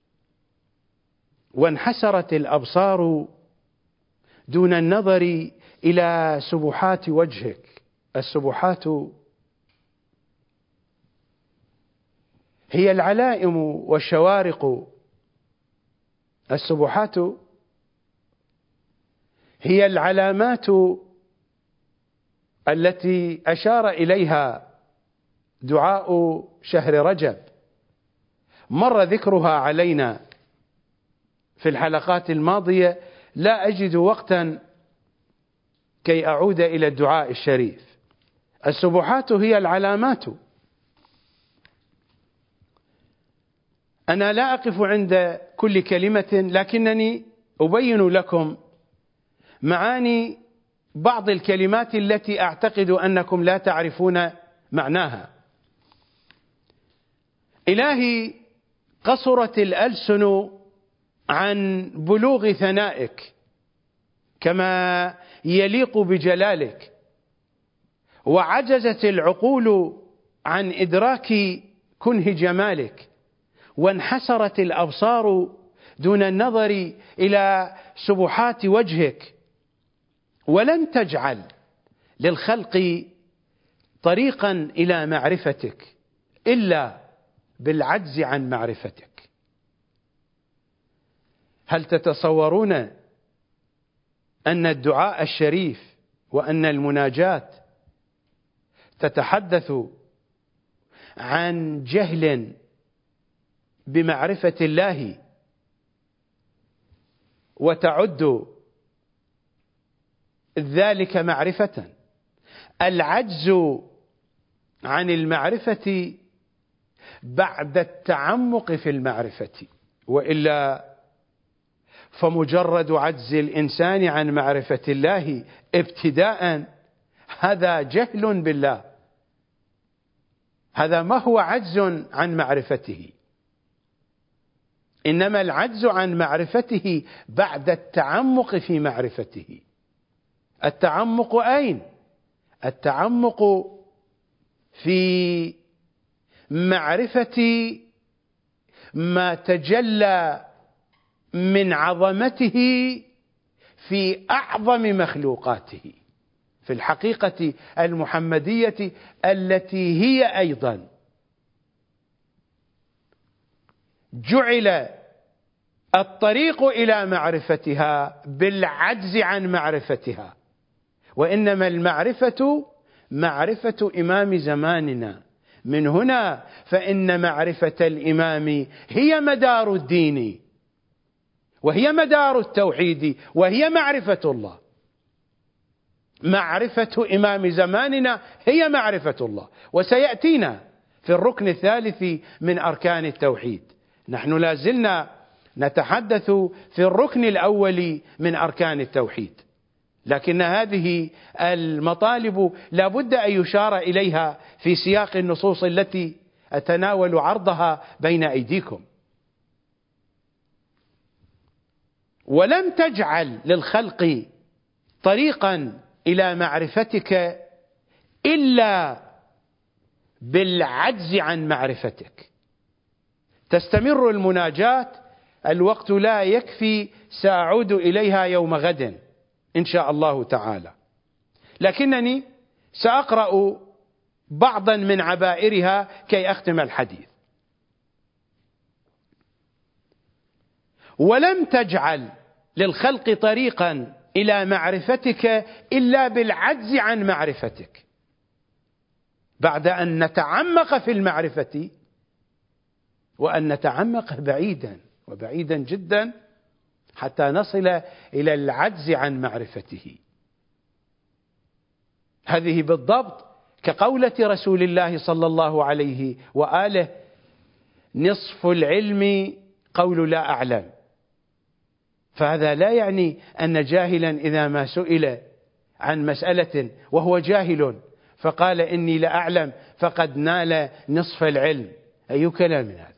وانحسرت الأبصار دون النظر إلى سبحات وجهك. السبحات هي العلائم والشوارق، السبحات هي العلامات التي أشار إليها دعاء شهر رجب، مر ذكرها علينا في الحلقات الماضية، لا أجد وقتا كي أعود إلى الدعاء الشريف. السبحات هي العلامات. أنا لا أقف عند كل كلمة، لكنني أبين لكم معاني بعض الكلمات التي أعتقد أنكم لا تعرفون معناها. إلهي قصرت الألسن عن بلوغ ثنائك كما يليق بجلالك، وعجزت العقول عن إدراك كنه جمالك، وانحسرت الأبصار دون النظر إلى سبحات وجهك، ولم تجعل للخلق طريقا إلى معرفتك إلا بالعجز عن معرفتك. هل تتصورون أن الدعاء الشريف وأن المناجاة تتحدث عن جهل بمعرفة الله وتعد ذلك معرفة؟ العجز عن المعرفة بعد التعمق في المعرفة، وإلا فمجرد عجز الإنسان عن معرفة الله ابتداء هذا جهل بالله، هذا ما هو عجز عن معرفته، إنما العجز عن معرفته بعد التعمق في معرفته. التعمق أين؟ التعمق في معرفة ما تجلى من عظمته في أعظم مخلوقاته، في الحقيقة المحمدية التي هي أيضا جعل الطريق إلى معرفتها بالعجز عن معرفتها، وإنما المعرفة معرفة إمام زماننا. من هنا فإن معرفة الإمام هي مدار الدين، وهي مدار التوحيد، وهي معرفة الله. معرفة إمام زماننا هي معرفة الله، وسيأتينا في الركن الثالث من أركان التوحيد. نحن لازلنا نتحدث في الركن الأول من أركان التوحيد، لكن هذه المطالب لا بد أن يشار إليها في سياق النصوص التي أتناول عرضها بين أيديكم. ولم تجعل للخلق طريقا إلى معرفتك إلا بالعجز عن معرفتك. تستمر المناجاة، الوقت لا يكفي، سأعود إليها يوم غد إن شاء الله تعالى، لكنني سأقرأ بعضا من عبائرها كي أختم الحديث. ولم تجعل للخلق طريقا إلى معرفتك إلا بالعجز عن معرفتك. بعد أن نتعمق في المعرفة، وأن نتعمق بعيدا وبعيدا جدا حتى نصل إلى العجز عن معرفته. هذه بالضبط كقولة رسول الله صلى الله عليه وآله: نصف العلم قول لا أعلم. فهذا لا يعني أن جاهلا إذا ما سئل عن مسألة وهو جاهل فقال إني لا أعلم فقد نال نصف العلم. أي كلام هذا؟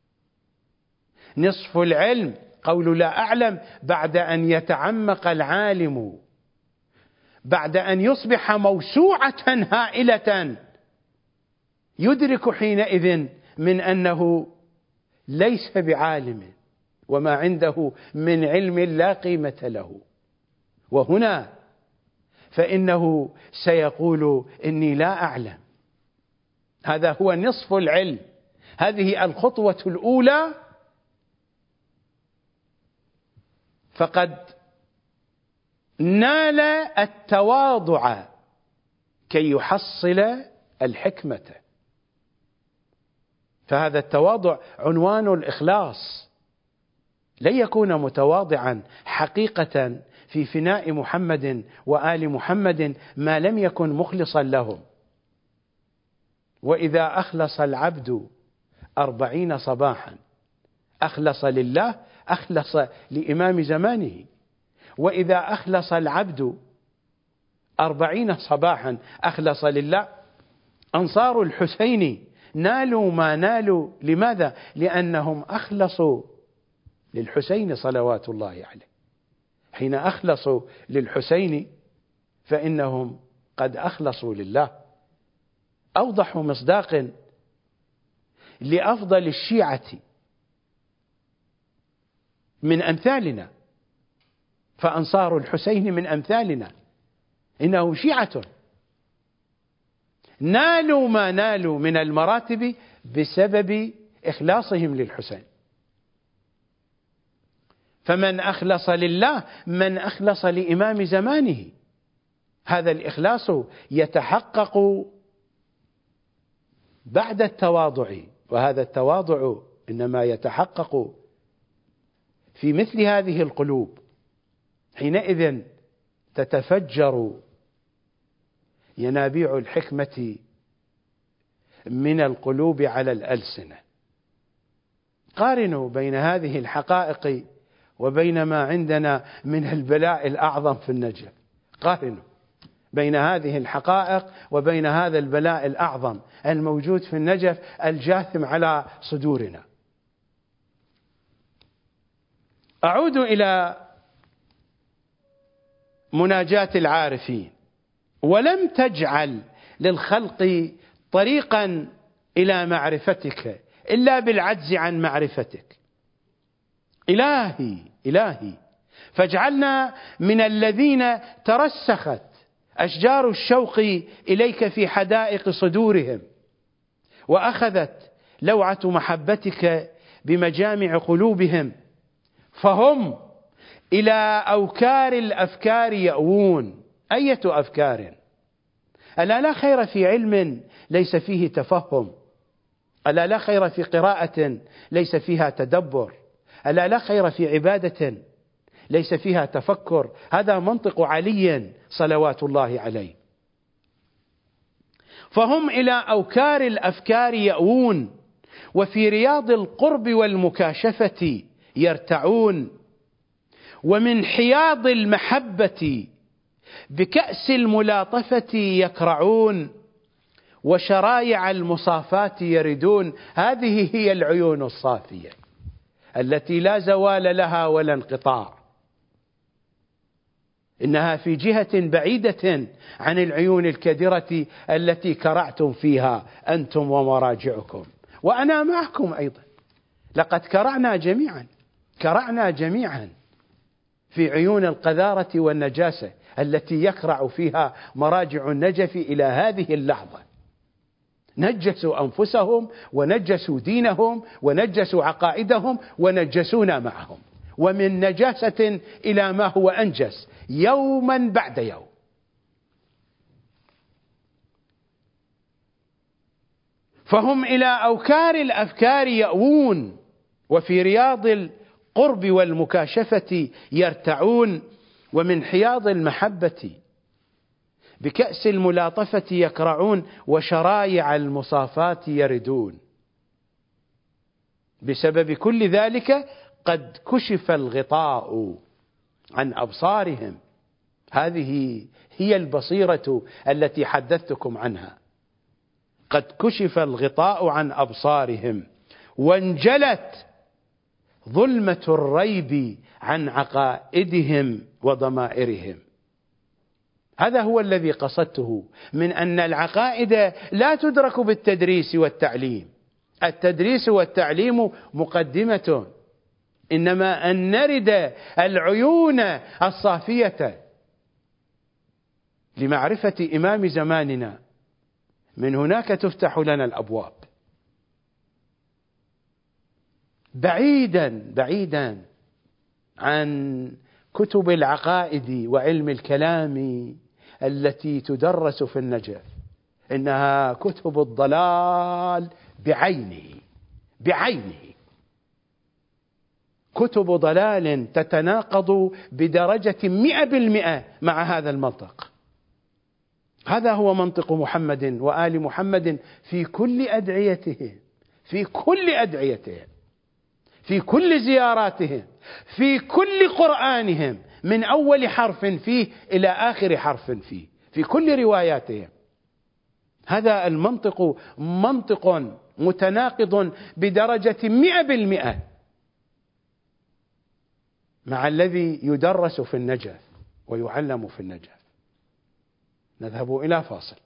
نصف العلم قول لا أعلم بعد أن يتعمق العالم، بعد أن يصبح موسوعة هائلة، يدرك حينئذ من أنه ليس بعالم، وما عنده من علم لا قيمة له. وهنا فإنه سيقول إني لا أعلم. هذا هو نصف العلم، هذه الخطوة الأولى. فقد نال التواضع كي يحصل الحكمة. فهذا التواضع عنوان الإخلاص. لن يكون متواضعا حقيقة في فناء محمد وآل محمد ما لم يكن مخلصا لهم. وإذا أخلص العبد أربعين صباحا أخلص لله، أخلص لإمام زمانه. وإذا أخلص العبد أربعين صباحا أخلص لله. أنصار الحسين نالوا ما نالوا. لماذا؟ لأنهم أخلصوا للحسين صلوات الله عليه. حين أخلصوا للحسين فإنهم قد أخلصوا لله. أوضح مصداق لأفضل الشيعة من أمثالنا، فأنصار الحسين من أمثالنا، إنه شيعة نالوا ما نالوا من المراتب بسبب إخلاصهم للحسين. فمن أخلص لله من أخلص لإمام زمانه. هذا الإخلاص يتحقق بعد التواضع، وهذا التواضع إنما يتحقق في مثل هذه القلوب. حينئذ تتفجر ينابيع الحكمة من القلوب على الألسنة. قارنوا بين هذه الحقائق وبين ما عندنا من البلاء الأعظم في النجف. قارنوا بين هذه الحقائق وبين هذا البلاء الأعظم الموجود في النجف الجاثم على صدورنا. أعود إلى مناجاة العارفين. ولم تجعل للخلق طريقا إلى معرفتك إلا بالعجز عن معرفتك. إلهي إلهي فاجعلنا من الذين ترسخت أشجار الشوق إليك في حدائق صدورهم، وأخذت لوعة محبتك بمجامع قلوبهم، فهم إلى أوكار الأفكار يأوون. أية أفكار؟ ألا لا خير في علم ليس فيه تفهم؟ ألا لا خير في قراءة ليس فيها تدبر؟ ألا لا خير في عبادة ليس فيها تفكر؟ هذا منطق علي صلوات الله عليه. فهم إلى أوكار الأفكار يأوون، وفي رياض القرب والمكاشفة يرتعون، ومن حياض المحبة بكأس الملاطفة يكرعون، وشرايع المصافات يردون. هذه هي العيون الصافية التي لا زوال لها ولا انقطاع. إنها في جهة بعيدة عن العيون الكدرة التي كرعتم فيها أنتم ومراجعكم، وأنا معكم أيضا. لقد كرعنا جميعا كرعنا جميعا في عيون القذارة والنجاسة التي يكرع فيها مراجع النجف إلى هذه اللحظة. نجسوا أنفسهم ونجسوا دينهم ونجسوا عقائدهم ونجسونا معهم، ومن نجاسة إلى ما هو أنجس يوما بعد يوم. فهم إلى أوكار الأفكار يأوون، وفي رياض القرب والمكاشفة يرتعون، ومن حياض المحبة بكأس الملاطفة يكرعون، وشرايع المصافات يردون. بسبب كل ذلك قد كشف الغطاء عن أبصارهم. هذه هي البصيرة التي حدثتكم عنها. قد كشف الغطاء عن أبصارهم، وانجلت ظلمة الريب عن عقائدهم وضمائرهم. هذا هو الذي قصدته من أن العقائد لا تدرك بالتدريس والتعليم. التدريس والتعليم مقدمة، إنما أن نرد العيون الصافية لمعرفة إمام زماننا، من هناك تفتح لنا الأبواب. بعيدا بعيدا عن كتب العقائد وعلم الكلام التي تدرس في النجف، إنها كتب الضلال بعينه بعينه كتب ضلال تتناقض بدرجة مئة بالمئة مع هذا المنطق. هذا هو منطق محمد وآل محمد في كل أدعيتهم في كل أدعيتهم في كل زياراتهم، في كل قرآنهم، من أول حرف فيه إلى آخر حرف فيه، في كل رواياتهم. هذا المنطق منطق متناقض بدرجة مئة بالمئة مع الذي يدرس في النجف ويعلم في النجف. نذهب إلى فاصل.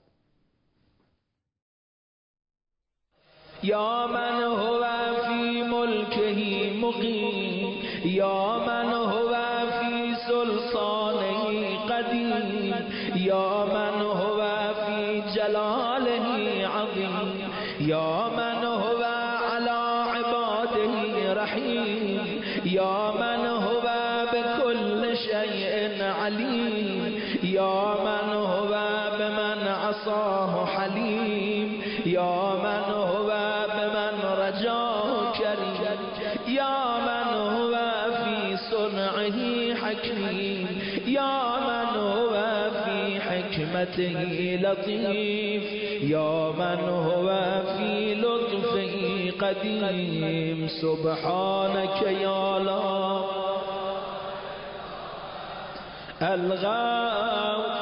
يا من هو في ملكه مقيم، يا من هو في سلطانه قديم، يا من هو في جلاله عظيم، يا من هو على عباده رحيم، يا من هو بكل شيء عليم، يا من هو بمن عصاه حليم، يا من هو بمن رجاه كريم، يا من هو في صنعه حكيم، يا من هو في حكمته لطيف، يا من هو في لطفه قديم. سبحانك يا لا الغاو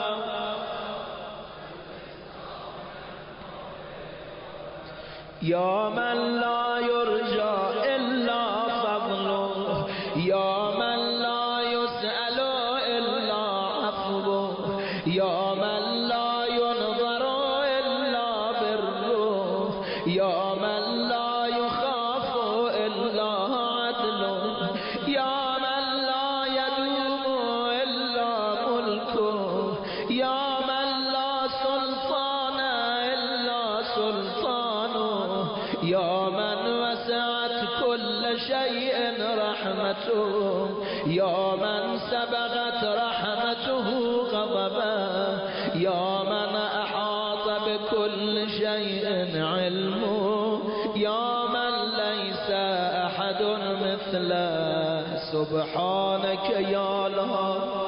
يا من لا يرجى إلا فضله، يا من لا يسأل إلا عفوه، يا من لا ينظر إلا بره، يا من لا يخاف إلا عدله، يا من لا يدوم إلا ملكه، يا من لا سلطان إلا سلطانه، يا من وسعت كل شيء رحمته، يا من سبغت رحمته غضبه، يا من أحاط بكل شيء علمه، يا من ليس أحد مثله. سبحانك يا الله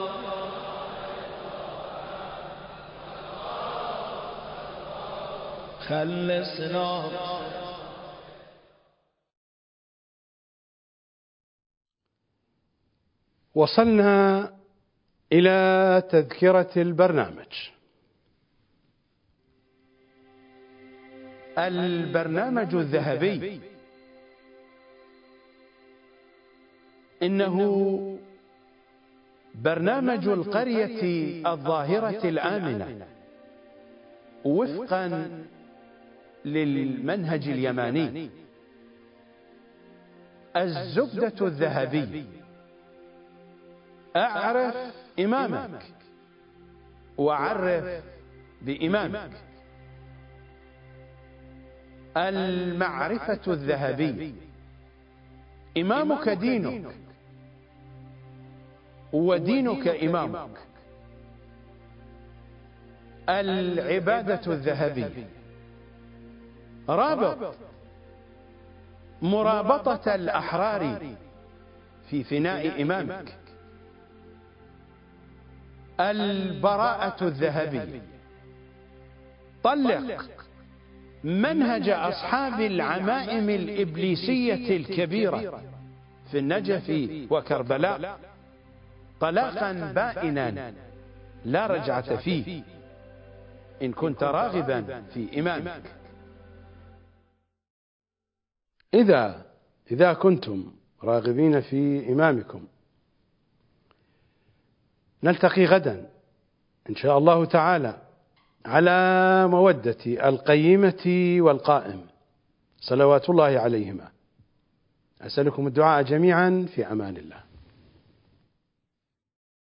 خلصنا. وصلنا إلى تذكرة البرنامج. البرنامج الذهبي إنه برنامج القرية الظاهرة الآمنة وفقا للمنهج اليماني. الزبدة الذهبي: أعرف إمامك وعرف بإمامك. المعرفة الذهبي: إمامك دينك ودينك إمامك. العبادة الذهبي: رابط مرابطة الأحرار في فناء إمامك. البراءة الذهبي: طلق منهج أصحاب العمائم الإبليسية الكبيرة في النجف وكربلاء طلاقا بائنا لا رجعة فيه إن كنت راغبا في إمامك. إذا إذا كنتم راغبين في إمامكم نلتقي غدا إن شاء الله تعالى على مودة القيمة والقائم صلوات الله عليهما. أسألكم الدعاء جميعا في أمان الله.